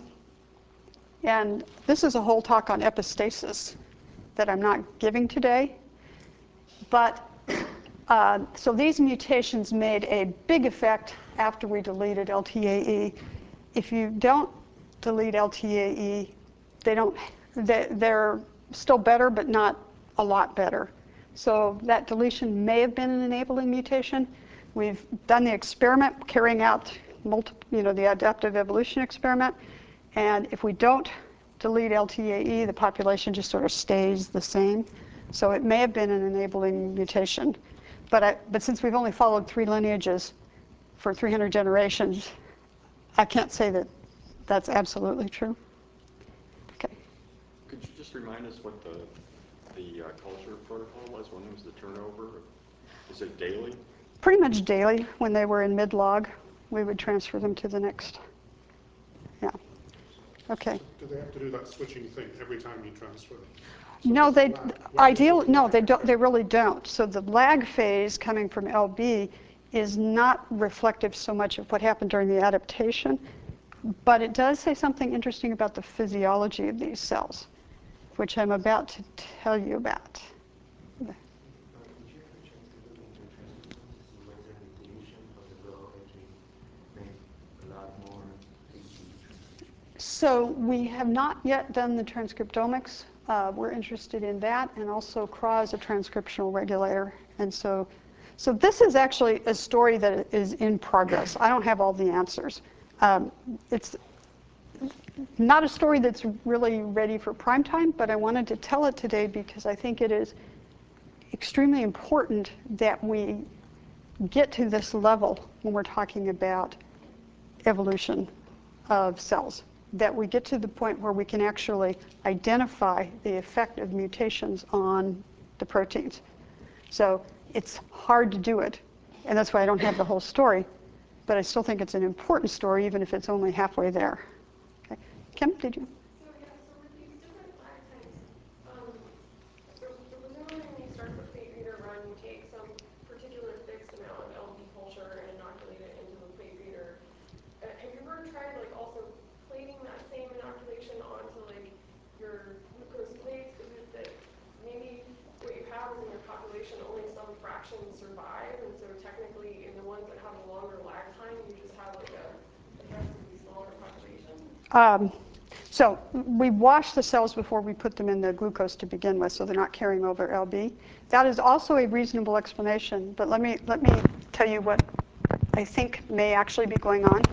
and this is a whole talk on epistasis that I'm not giving today. But uh, so these mutations made a big effect after we deleted L T A E. If you don't delete L T A E, they don't, they, they're still better, but not a lot better. So that deletion may have been an enabling mutation. We've done the experiment carrying out multi, you know, the adaptive evolution experiment. And if we don't delete L T A E, the population just sort of stays the same. So it may have been an enabling mutation. But, I, but since we've only followed three lineages for three hundred generations, I can't say that that's absolutely true. Okay. Could you just remind us what the, the uh, culture protocol was? When was the turnover? Is it daily? Pretty much daily. When they were in mid-log, we would transfer them to the next. Yeah. Okay. So do they have to do that switching thing every time you transfer them? So No, they lag, ideal. No, they don't. They really don't. So the lag phase coming from L B is not reflective so much of what happened during the adaptation, but it does say something interesting about the physiology of these cells, which I'm about to tell you about. So we have not yet done the transcriptomics. Uh, we're interested in that, and also C R A is a transcriptional regulator. And so, so this is actually a story that is in progress. I don't have all the answers. Um, it's not a story that's really ready for prime time, but I wanted to tell it today because I think it is extremely important that we get to this level when we're talking about evolution of cells, that we get to the point where we can actually identify the effect of mutations on the proteins. So it's hard to do it And that's why I don't have the whole story, but I still think it's an important story, even if it's only halfway there. Okay. Kim, did you? So yeah, so with these different lag times, um, presumably when you start the plate reader run, you take some particular fixed amount of L B culture and inoculate it into the plate reader. Uh, have you ever tried like also plating that same inoculation onto like your glucose plates? Is it that maybe what you have is in your population only some fraction survive, and so technically in the ones that have a longer lag time, you just have like a effectively smaller population? Um, so we wash the cells before we put them in the glucose to begin with, so they're not carrying over L B. That is also a reasonable explanation, but let me, let me tell you what I think may actually be going on.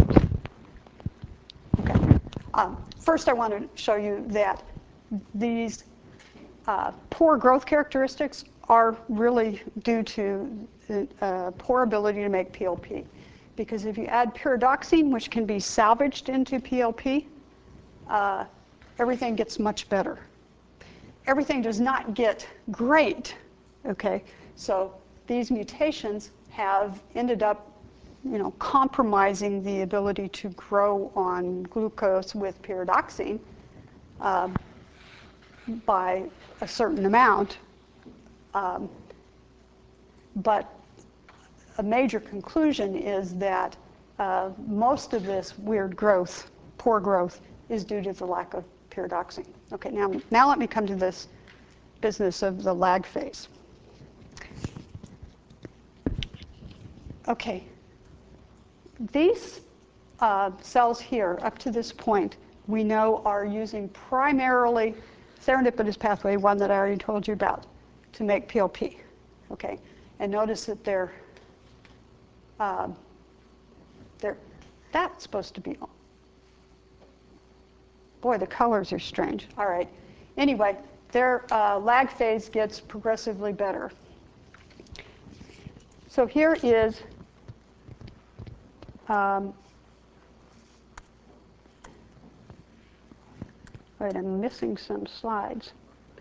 Okay. Um, first, I want to show you that these uh, poor growth characteristics are really due to the uh, poor ability to make P L P. Because if you add pyridoxine, which can be salvaged into P L P, uh, everything gets much better. Everything does not get great, okay? So these mutations have ended up, you know, compromising the ability to grow on glucose with pyridoxine um, by a certain amount. Um, but a major conclusion is that uh, most of this weird growth, poor growth, is due to the lack of pyridoxine. Okay, now, now let me come to this business of the lag phase. Okay, these uh, cells here, up to this point, we know are using primarily serendipitous pathway, one that I already told you about, to make P L P. Okay, and notice that they're Um, they're, that's supposed to be, boy, the colors are strange. All right. Anyway, their uh, lag phase gets progressively better. So here is um, wait, I'm missing some slides.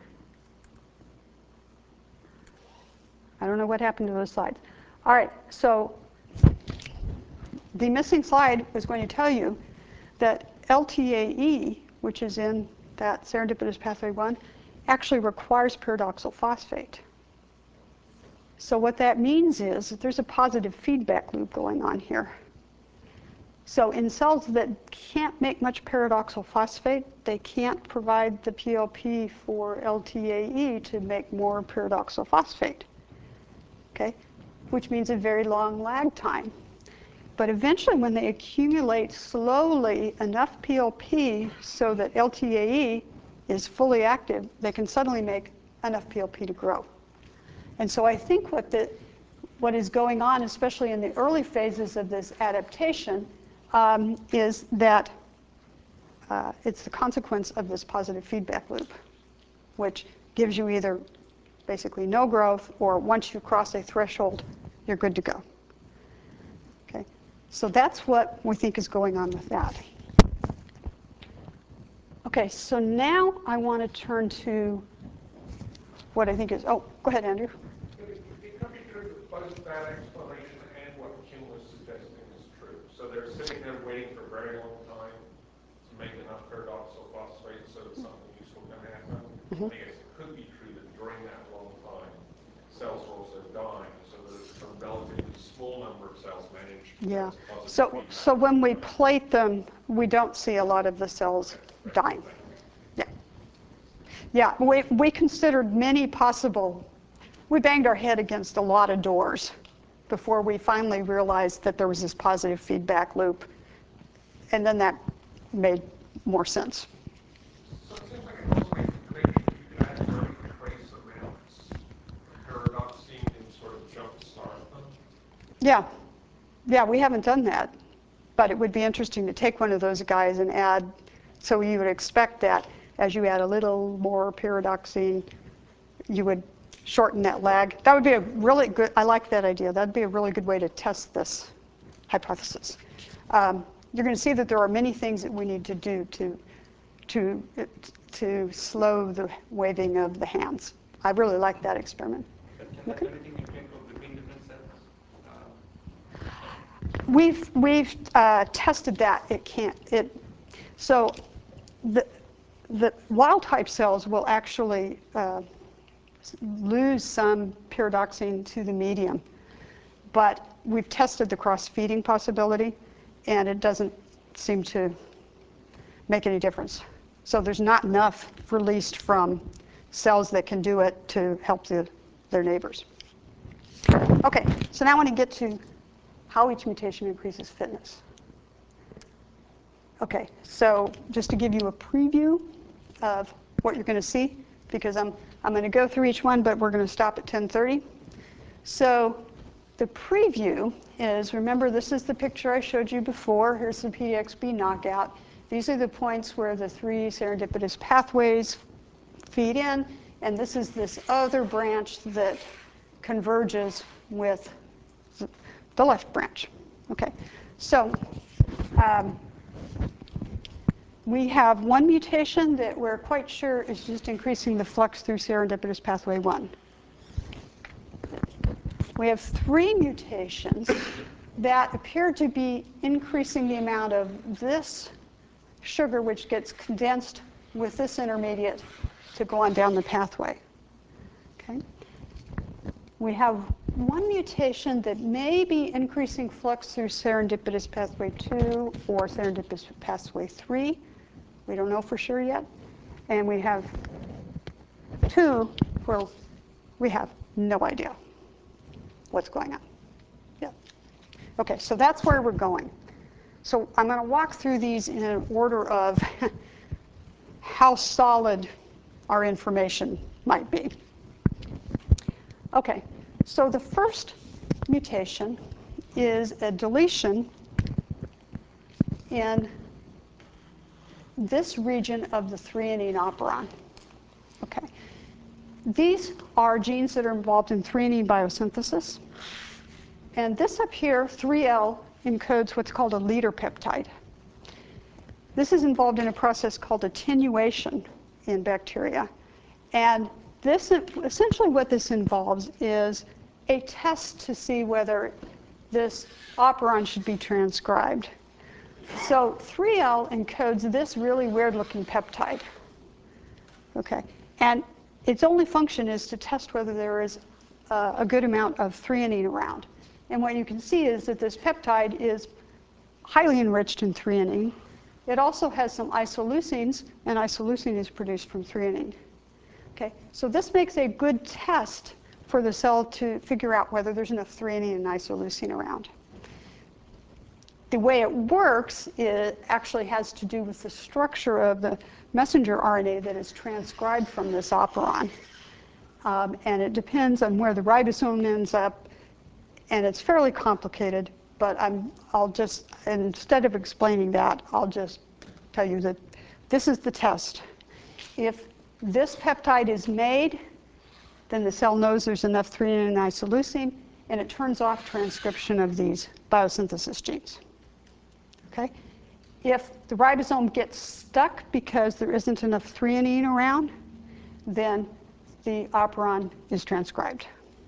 I don't know what happened to those slides. All right, so the missing slide was going to tell you that L T A E, which is in that serendipitous pathway one, actually requires pyridoxal phosphate. So what that means is that there's a positive feedback loop going on here. So in cells that can't make much pyridoxal phosphate, they can't provide the P L P for L T A E to make more pyridoxal phosphate, okay? Which means a very long lag time. But eventually, when they accumulate slowly enough P L P so that L T A E is fully active, they can suddenly make enough P L P to grow. And so I think what, the, what is going on, especially in the early phases of this adaptation, um, is that uh, it's the consequence of this positive feedback loop, which gives you either basically no growth, or once you cross a threshold, you're good to go. Okay, so that's what we think is going on with that. Okay, so now I want to turn to what I think is, oh, go ahead, Andrew. It, it could be true that both that explanation and what Kim was suggesting is true. So they're sitting there waiting for a very long time to make enough pyridoxal phosphate so that something useful can happen. Mm-hmm. I guess it could be true that during that long time, cells are also dying, so that a relatively small number of cells manage to Yeah. get positive So, feedback. so when we plate them, we don't see a lot of the cells dying. Yeah. Yeah, we, we considered many possible, we banged our head against a lot of doors before we finally realized that there was this positive feedback loop. And then that made more sense. So it seems like a conservation connection. You could add very trace amounts of pyridoxine and sort of jumpstart them. Yeah. Yeah, we haven't done that. But it would be interesting to take one of those guys and add, so you would expect that as you add a little more pyridoxine, you would shorten that lag. That would be a really good, I like that idea. That'd be a really good way to test this hypothesis. Um, you're going to see that there are many things that we need to do to, to, to slow the waving of the hands. I really like that experiment. But can that Okay. be anything you can go between different cells? we've we've uh, tested that. It can't. It so the the wild type cells will actually uh, lose some pyridoxine to the medium, but we've tested the cross-feeding possibility, and it doesn't seem to make any difference. So there's not enough released from cells that can do it to help the, their neighbors. Okay, so now I want to get to how each mutation increases fitness. Okay, so just to give you a preview of what you're going to see, because I'm, I'm going to go through each one, but we're going to stop at ten thirty. So the preview is, remember, this is the picture I showed you before. Here's the P D X B knockout. These are the points where the three serendipitous pathways feed in, and this is this other branch that converges with the left branch. Okay, so um, we have one mutation that we're quite sure is just increasing the flux through serendipitous pathway one. We have three mutations that appear to be increasing the amount of this sugar, which gets condensed with this intermediate to go on down the pathway. Okay. We have one mutation that may be increasing flux through serendipitous pathway two or serendipitous pathway three. We don't know for sure yet. And we have two where we have no idea what's going on. Yeah. Okay, so that's where we're going. So I'm going to walk through these in an order of how solid our information might be. Okay, so the first mutation is a deletion in this region of the threonine operon. Okay, these are genes that are involved in threonine biosynthesis. And this up here, three L, encodes what's called a leader peptide. This is involved in a process called attenuation in bacteria. And this, essentially what this involves is a test to see whether this operon should be transcribed. So three L encodes this really weird-looking peptide. Okay, and its only function is to test whether there is uh, a good amount of threonine around. And what you can see is that this peptide is highly enriched in threonine. It also has some isoleucines, and isoleucine is produced from threonine. Okay, so this makes a good test for the cell to figure out whether there's enough threonine and isoleucine around. The way it works, it actually has to do with the structure of the messenger R N A that is transcribed from this operon. Um, and it depends on where the ribosome ends up, and it's fairly complicated, but I'm, I'll just, instead of explaining that, I'll just tell you that this is the test. If this peptide is made, then the cell knows there's enough threonine and isoleucine, and it turns off transcription of these biosynthesis genes. Okay? If the ribosome gets stuck because there isn't enough threonine around, then the operon is transcribed.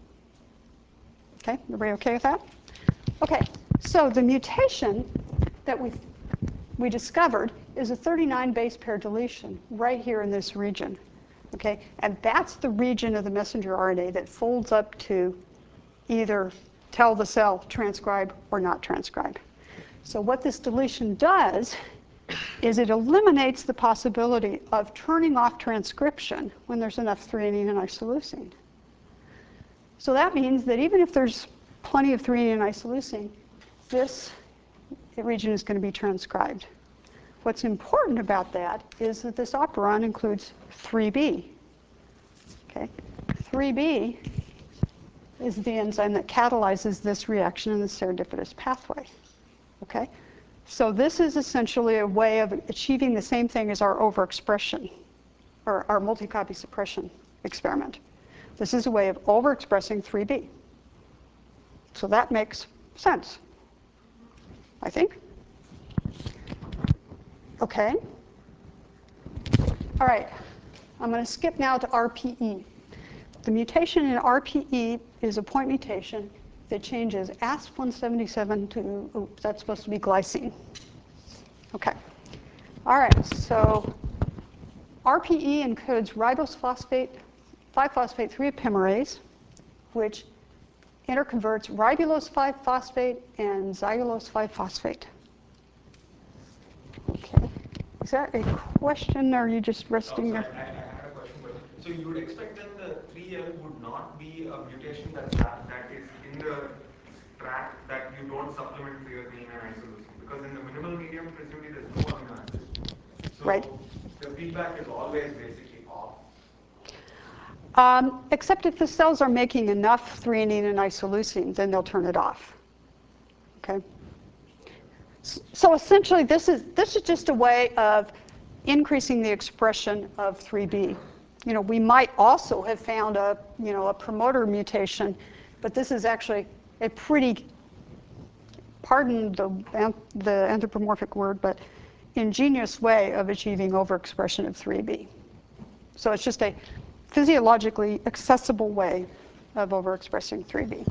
Okay, everybody okay with that? Okay, so the mutation that we we discovered is a thirty-nine base pair deletion right here in this region. Okay, and that's the region of the messenger R N A that folds up to either tell the cell transcribe or not transcribe. So what this deletion does is it eliminates the possibility of turning off transcription when there's enough threonine and isoleucine. So that means that even if there's plenty of threonine and isoleucine, this region is going to be transcribed. What's important about that is that this operon includes three B. Okay? three B is the enzyme that catalyzes this reaction in the serendipitous pathway. Okay? So this is essentially a way of achieving the same thing as our overexpression, or our multi-copy suppression experiment. This is a way of overexpressing three B. So that makes sense, I think. Okay. All right. I'm going to skip now to R P E. The mutation in R P E is a point mutation that changes A S P one seventy-seven to, oops, that's supposed to be glycine. Okay. All right, so R P E encodes ribose phosphate, five phosphate three epimerase, which interconverts ribulose five phosphate and xylulose five phosphate. Okay. Is that a question, or are you just resting oh, your... sorry, I, I had a question. But, so you would expect then the three L would not be a mutation that's, that, that is in the track that you don't supplement creatinine and isoleucine, because in the minimal medium, presumably there's no amino acid. So right. the feedback is always basically off. Um, except if the cells are making enough threonine and isoleucine, then they'll turn it off. Okay. So essentially, this is this is just a way of increasing the expression of three B. You know, we might also have found a you know a promoter mutation, but this is actually a pretty, pardon the the anthropomorphic word, but ingenious way of achieving overexpression of three B. So it's just a physiologically accessible way of overexpressing three B.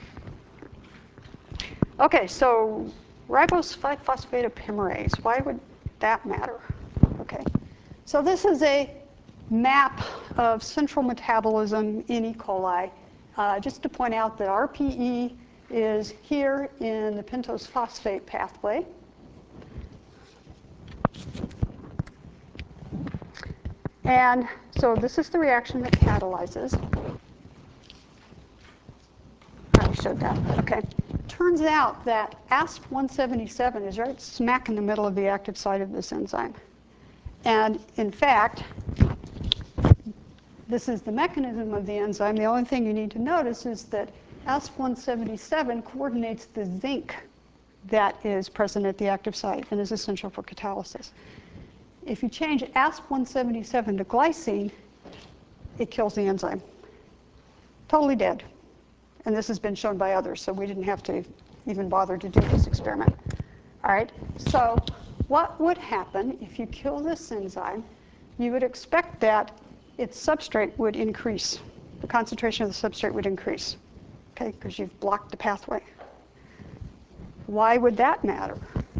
Okay, so ribose five phosphate epimerase, why would that matter? Okay, so this is a map of central metabolism in E. coli. Uh, just to point out that R P E is here in the pentose phosphate pathway. And so this is the reaction that catalyzes. I already showed that, okay. Turns out that A S P one seventy-seven is right smack in the middle of the active site of this enzyme. And in fact, this is the mechanism of the enzyme. The only thing you need to notice is that A S P one seventy-seven coordinates the zinc that is present at the active site and is essential for catalysis. If you change A S P one seventy-seven to glycine, it kills the enzyme. Totally dead. And this has been shown by others, so we didn't have to even bother to do this experiment. All right, so what would happen if you kill this enzyme? You would expect that its substrate would increase. The concentration of the substrate would increase, okay, because you've blocked the pathway. Why would that matter?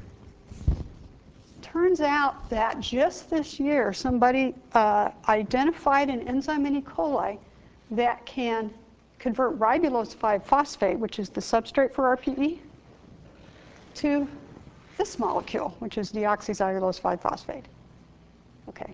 Turns out that just this year, somebody uh, identified an enzyme in E. coli that can convert ribulose five phosphate, which is the substrate for R P E, to this molecule, which is deoxyxylulose five phosphate. Okay.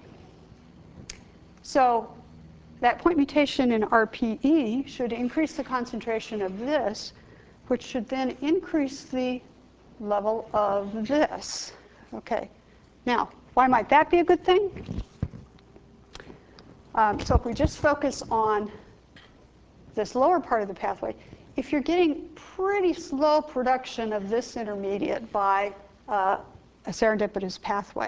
So that point mutation in R P E should increase the concentration of this, which should then increase the level of this. Okay. Now, why might that be a good thing? Um, so if we just focus on this lower part of the pathway, if you're getting pretty slow production of this intermediate by uh, a serendipitous pathway,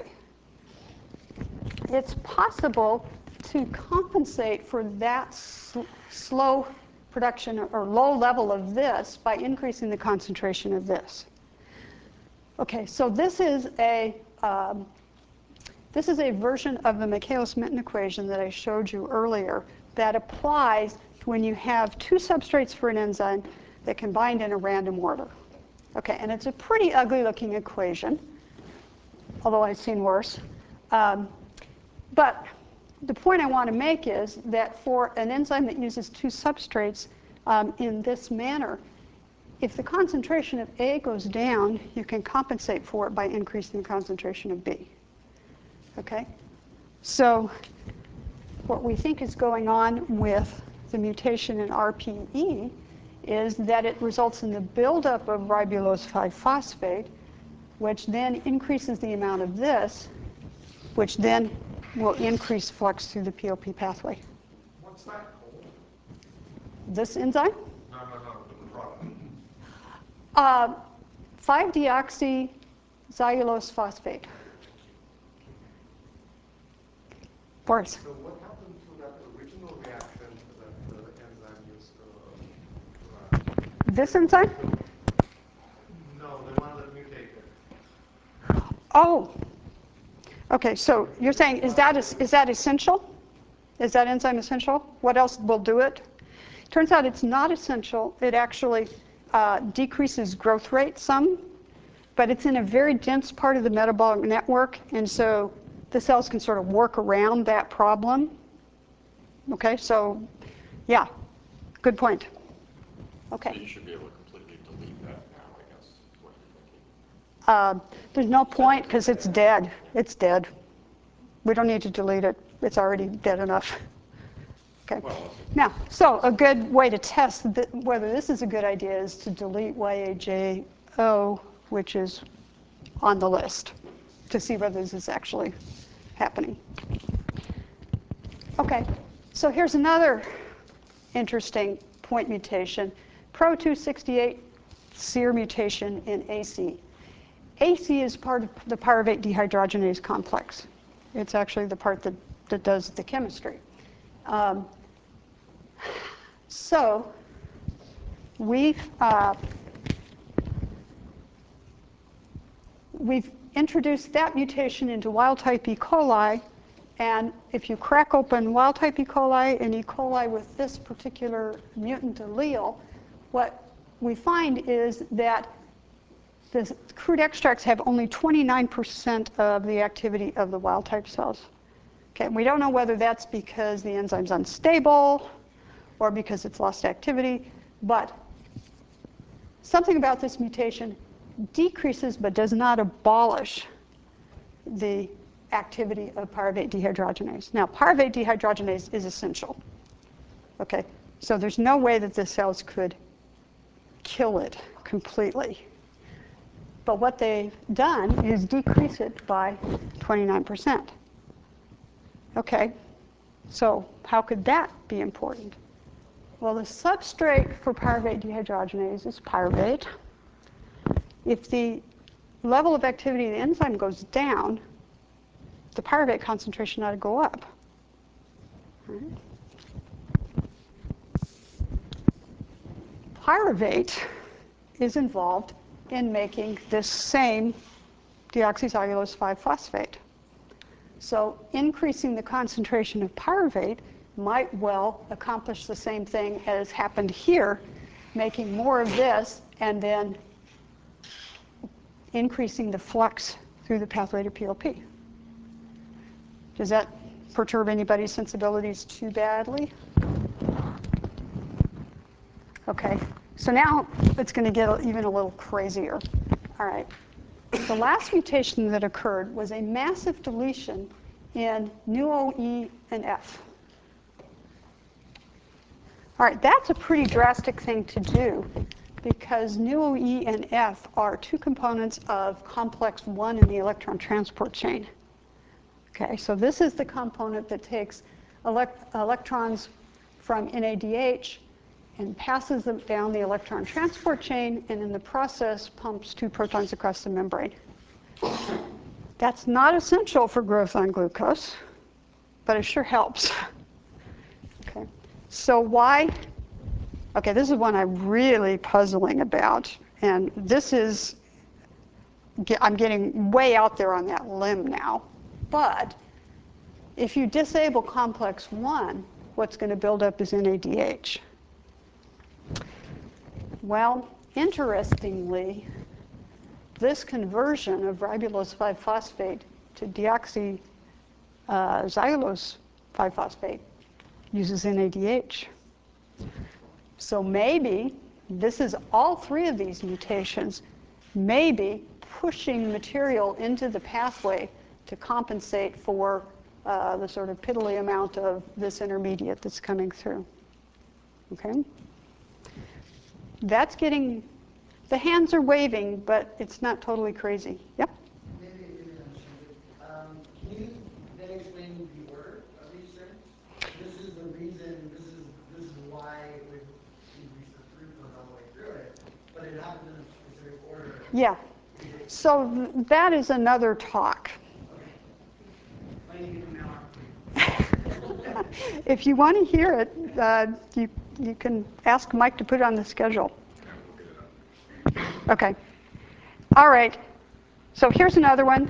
it's possible to compensate for that sl slow production or low level of this by increasing the concentration of this. Okay, so this is a um, this is a version of the Michaelis-Menten equation that I showed you earlier that applies when you have two substrates for an enzyme that can bind in a random order. Okay, and it's a pretty ugly looking equation, although I've seen worse. Um, but the point I want to make is that for an enzyme that uses two substrates um, in this manner, if the concentration of A goes down, you can compensate for it by increasing the concentration of B. Okay? So what we think is going on with the mutation in R P E is that it results in the buildup of ribulose five phosphate, which then increases the amount of this, which then will increase flux through the P O P pathway. What's that called? This enzyme? No, no, no, the product. Uh, five deoxyxylulose phosphate. Boris. So what happened to that original reaction that the enzyme used to run? This enzyme? No, the one that mutated. Oh. Okay, so you're saying, is that, is that essential? Is that enzyme essential? What else will do it? Turns out it's not essential. It actually uh, decreases growth rate some, but it's in a very dense part of the metabolic network, and so the cells can sort of work around that problem. Okay, so yeah, good point. Okay. So you should be able to completely delete that now, I guess, is what you're thinking. Uh, there's no point because it's dead. It's dead. We don't need to delete it. It's already dead enough. Okay. Well, Now, so a good way to test th whether this is a good idea is to delete Y A J O, which is on the list, to see whether this is actually happening. Okay, so here's another interesting point mutation, P R O two sixty-eight S E R mutation in A C. A C is part of the pyruvate dehydrogenase complex. It's actually the part that, that does the chemistry. Um, so we've, uh, we've introduced that mutation into wild-type E. coli, and if you crack open wild-type E. coli and E. coli with this particular mutant allele, what we find is that the crude extracts have only twenty-nine percent of the activity of the wild-type cells. Okay, we don't know whether that's because the enzyme's unstable or because it's lost activity, but something about this mutation decreases but does not abolish the activity of pyruvate dehydrogenase. Now, pyruvate dehydrogenase is essential. Okay, so there's no way that the cells could kill it completely. But what they've done is decrease it by twenty-nine percent. Okay, so how could that be important? Well, the substrate for pyruvate dehydrogenase is pyruvate. If the level of activity of the enzyme goes down, the pyruvate concentration ought to go up. Right. Pyruvate is involved in making this same deoxycellulose five phosphate. So increasing the concentration of pyruvate might well accomplish the same thing as happened here, making more of this and then increasing the flux through the pathway to P L P. Does that perturb anybody's sensibilities too badly? Okay, so now it's going to get even a little crazier. All right. The last mutation that occurred was a massive deletion in N U O E and F. All right, that's a pretty drastic thing to do because N U O E and F are two components of complex one in the electron transport chain. Okay, so this is the component that takes elect electrons from N A D H and passes them down the electron transport chain, and in the process pumps two protons across the membrane. That's not essential for growth on glucose, but it sure helps. Okay, so why? Okay, this is one I'm really puzzling about, and this is, I'm getting way out there on that limb now. But if you disable complex one, what's going to build up is N A D H. Well, interestingly, this conversion of ribulose five phosphate to deoxyxylulose uh, five phosphate uses N A D H. So maybe this is all three of these mutations, maybe pushing material into the pathway to compensate for uh, the sort of piddly amount of this intermediate that's coming through. Okay? That's getting, the hands are waving, but it's not totally crazy. Yep? Maybe, maybe I'm um, Can you then explain the order of these things? This is the reason, this is, this is why it would increase the throughput all the way through it, but it happens in a specific order. Yeah. So th that is another talk. If you want to hear it, uh, you, you can ask Mike to put it on the schedule. Okay. All right. So here's another one.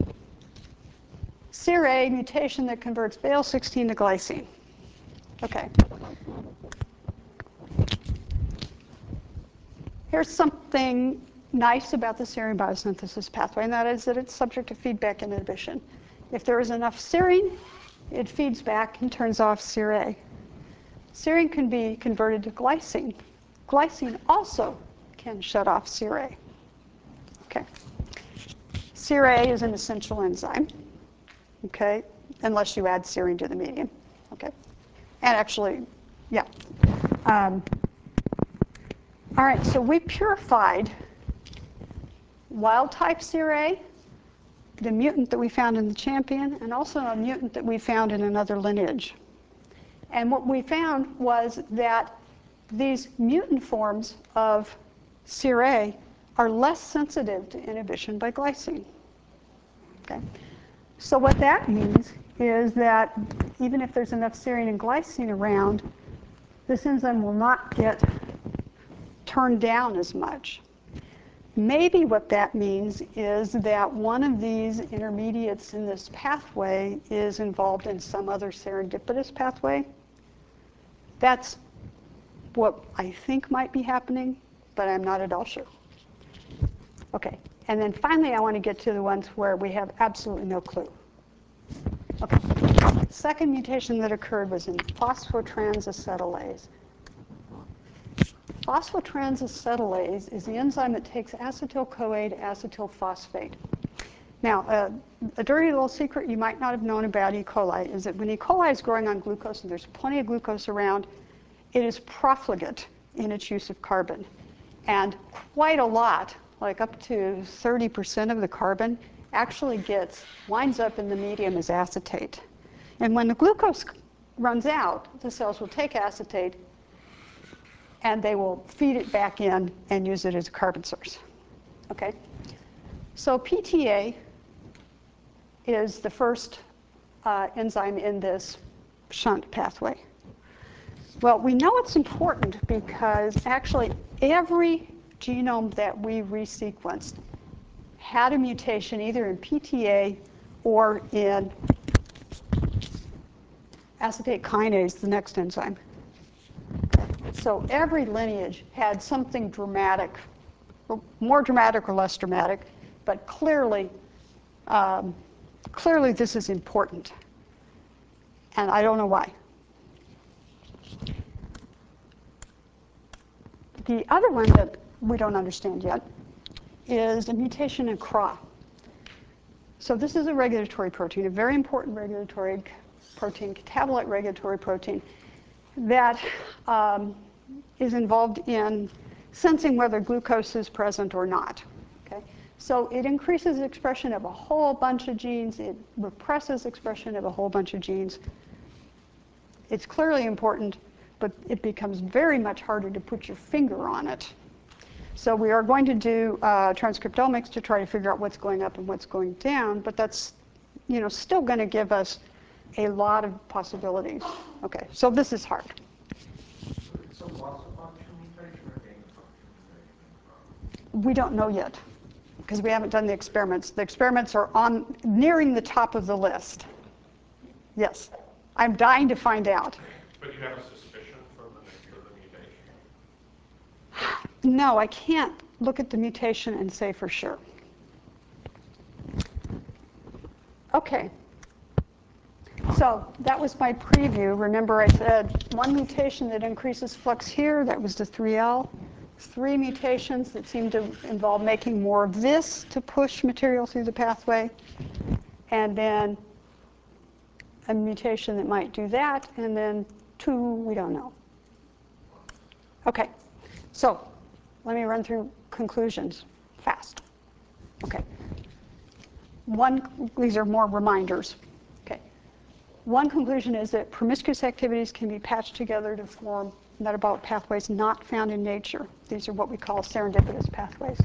C R A mutation that converts B A L sixteen to glycine. Okay. Here's something nice about the serine biosynthesis pathway, and that is that it's subject to feedback inhibition. If there is enough serine, it feeds back and turns off C R A. Serine can be converted to glycine. Glycine also can shut off C R A. Okay. C R A is an essential enzyme, okay, unless you add serine to the medium, okay. And actually, yeah. Um, all right, so we purified wild-type C R A, the mutant that we found in the champion, and also a mutant that we found in another lineage. And what we found was that these mutant forms of C R A are less sensitive to inhibition by glycine. Okay? So what that means is that even if there's enough serine and glycine around, this enzyme will not get turned down as much. Maybe what that means is that one of these intermediates in this pathway is involved in some other serendipitous pathway. That's what I think might be happening, but I'm not at all sure. Okay, and then finally I want to get to the ones where we have absolutely no clue. Okay, the second mutation that occurred was in phosphotransacetylase. Phosphotransacetylase is the enzyme that takes acetyl-CoA to acetylphosphate. Now, uh, a dirty little secret you might not have known about E. coli is that when E. coli is growing on glucose, and there's plenty of glucose around, it is profligate in its use of carbon. And quite a lot, like up to thirty percent of the carbon, actually gets, winds up in the medium as acetate. And when the glucose runs out, the cells will take acetate and they will feed it back in and use it as a carbon source. Okay? So P T A is the first uh, enzyme in this shunt pathway. Well, we know it's important because actually every genome that we resequenced had a mutation either in P T A or in acetate kinase, the next enzyme. So every lineage had something dramatic, more dramatic or less dramatic, but clearly, um, clearly this is important. And I don't know why. The other one that we don't understand yet is a mutation in C R A. So this is a regulatory protein, a very important regulatory protein, catabolite regulatory protein, that um, is involved in sensing whether glucose is present or not. Okay? So it increases expression of a whole bunch of genes. It represses expression of a whole bunch of genes. It's clearly important, but it becomes very much harder to put your finger on it. So we are going to do uh, transcriptomics to try to figure out what's going up and what's going down, but that's, you know, still going to give us a lot of possibilities. Okay, so this is hard. So loss of function mutation or gain of function mutation? We don't know yet because we haven't done the experiments. The experiments are on nearing the top of the list. Yes, I'm dying to find out. But you have a suspicion from the nature of the mutation? No, I can't look at the mutation and say for sure. Okay. So that was my preview. Remember I said one mutation that increases flux here, that was the three L. Three mutations that seem to involve making more of this to push material through the pathway. And then a mutation that might do that. And then two, we don't know. Okay, so let me run through conclusions fast. Okay. One, these are more reminders. One conclusion is that promiscuous activities can be patched together to form metabolic pathways not found in nature. These are what we call serendipitous pathways.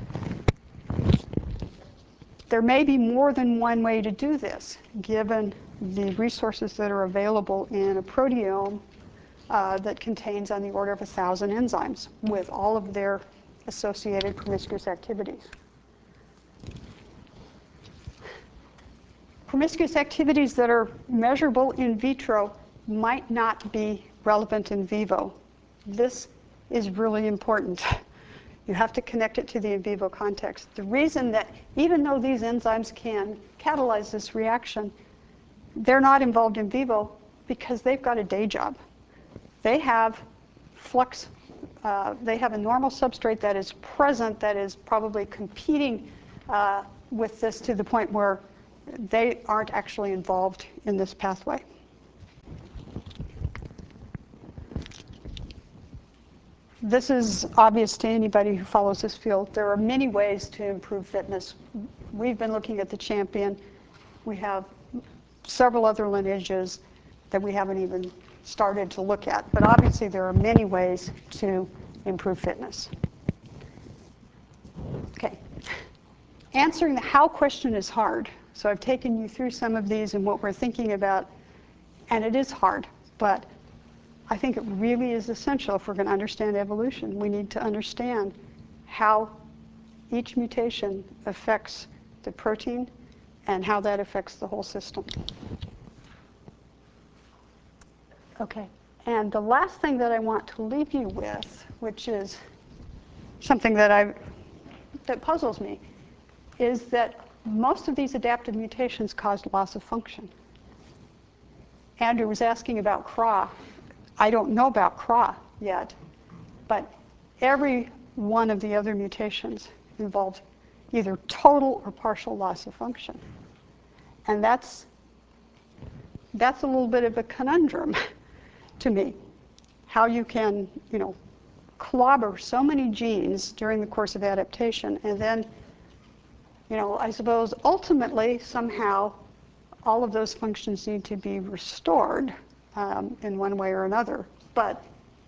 There may be more than one way to do this, given the resources that are available in a proteome uh, that contains on the order of a thousand enzymes with all of their associated promiscuous activities. Promiscuous activities that are measurable in vitro might not be relevant in vivo. This is really important. You have to connect it to the in vivo context. The reason that even though these enzymes can catalyze this reaction, they're not involved in vivo because they've got a day job. They have flux, uh, they have a normal substrate that is present, that is probably competing uh, with this to the point where they aren't actually involved in this pathway. This is obvious to anybody who follows this field. There are many ways to improve fitness. We've been looking at the champion. We have several other lineages that we haven't even started to look at. But obviously there are many ways to improve fitness. Okay. Answering the how question is hard. So I've taken you through some of these and what we're thinking about, and it is hard, but I think it really is essential if we're going to understand evolution. We need to understand how each mutation affects the protein and how that affects the whole system. Okay, and the last thing that I want to leave you with, which is something that I that puzzles me, is that most of these adaptive mutations cause loss of function. Andrew was asking about C R A. I don't know about C R A yet, but every one of the other mutations involves either total or partial loss of function. And that's, that's a little bit of a conundrum to me, how you can, you know, clobber so many genes during the course of adaptation, and then, you know, I suppose ultimately, somehow, all of those functions need to be restored um, in one way or another. But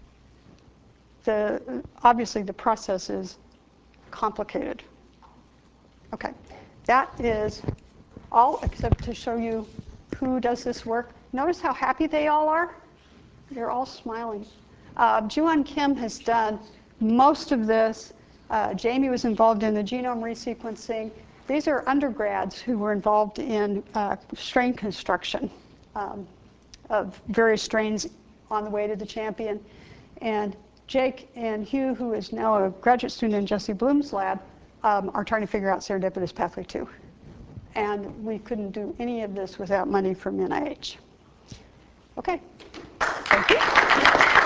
the, obviously the process is complicated. Okay, that is all except to show you who does this work. Notice how happy they all are? They're all smiling. Uh, Juan Kim has done most of this. Uh, Jamie was involved in the genome resequencing. These are undergrads who were involved in uh, strain construction um, of various strains on the way to the champion. And Jake and Hugh, who is now a graduate student in Jesse Bloom's lab, um, are trying to figure out serendipitous pathway two. And we couldn't do any of this without money from N I H. Okay, thank you.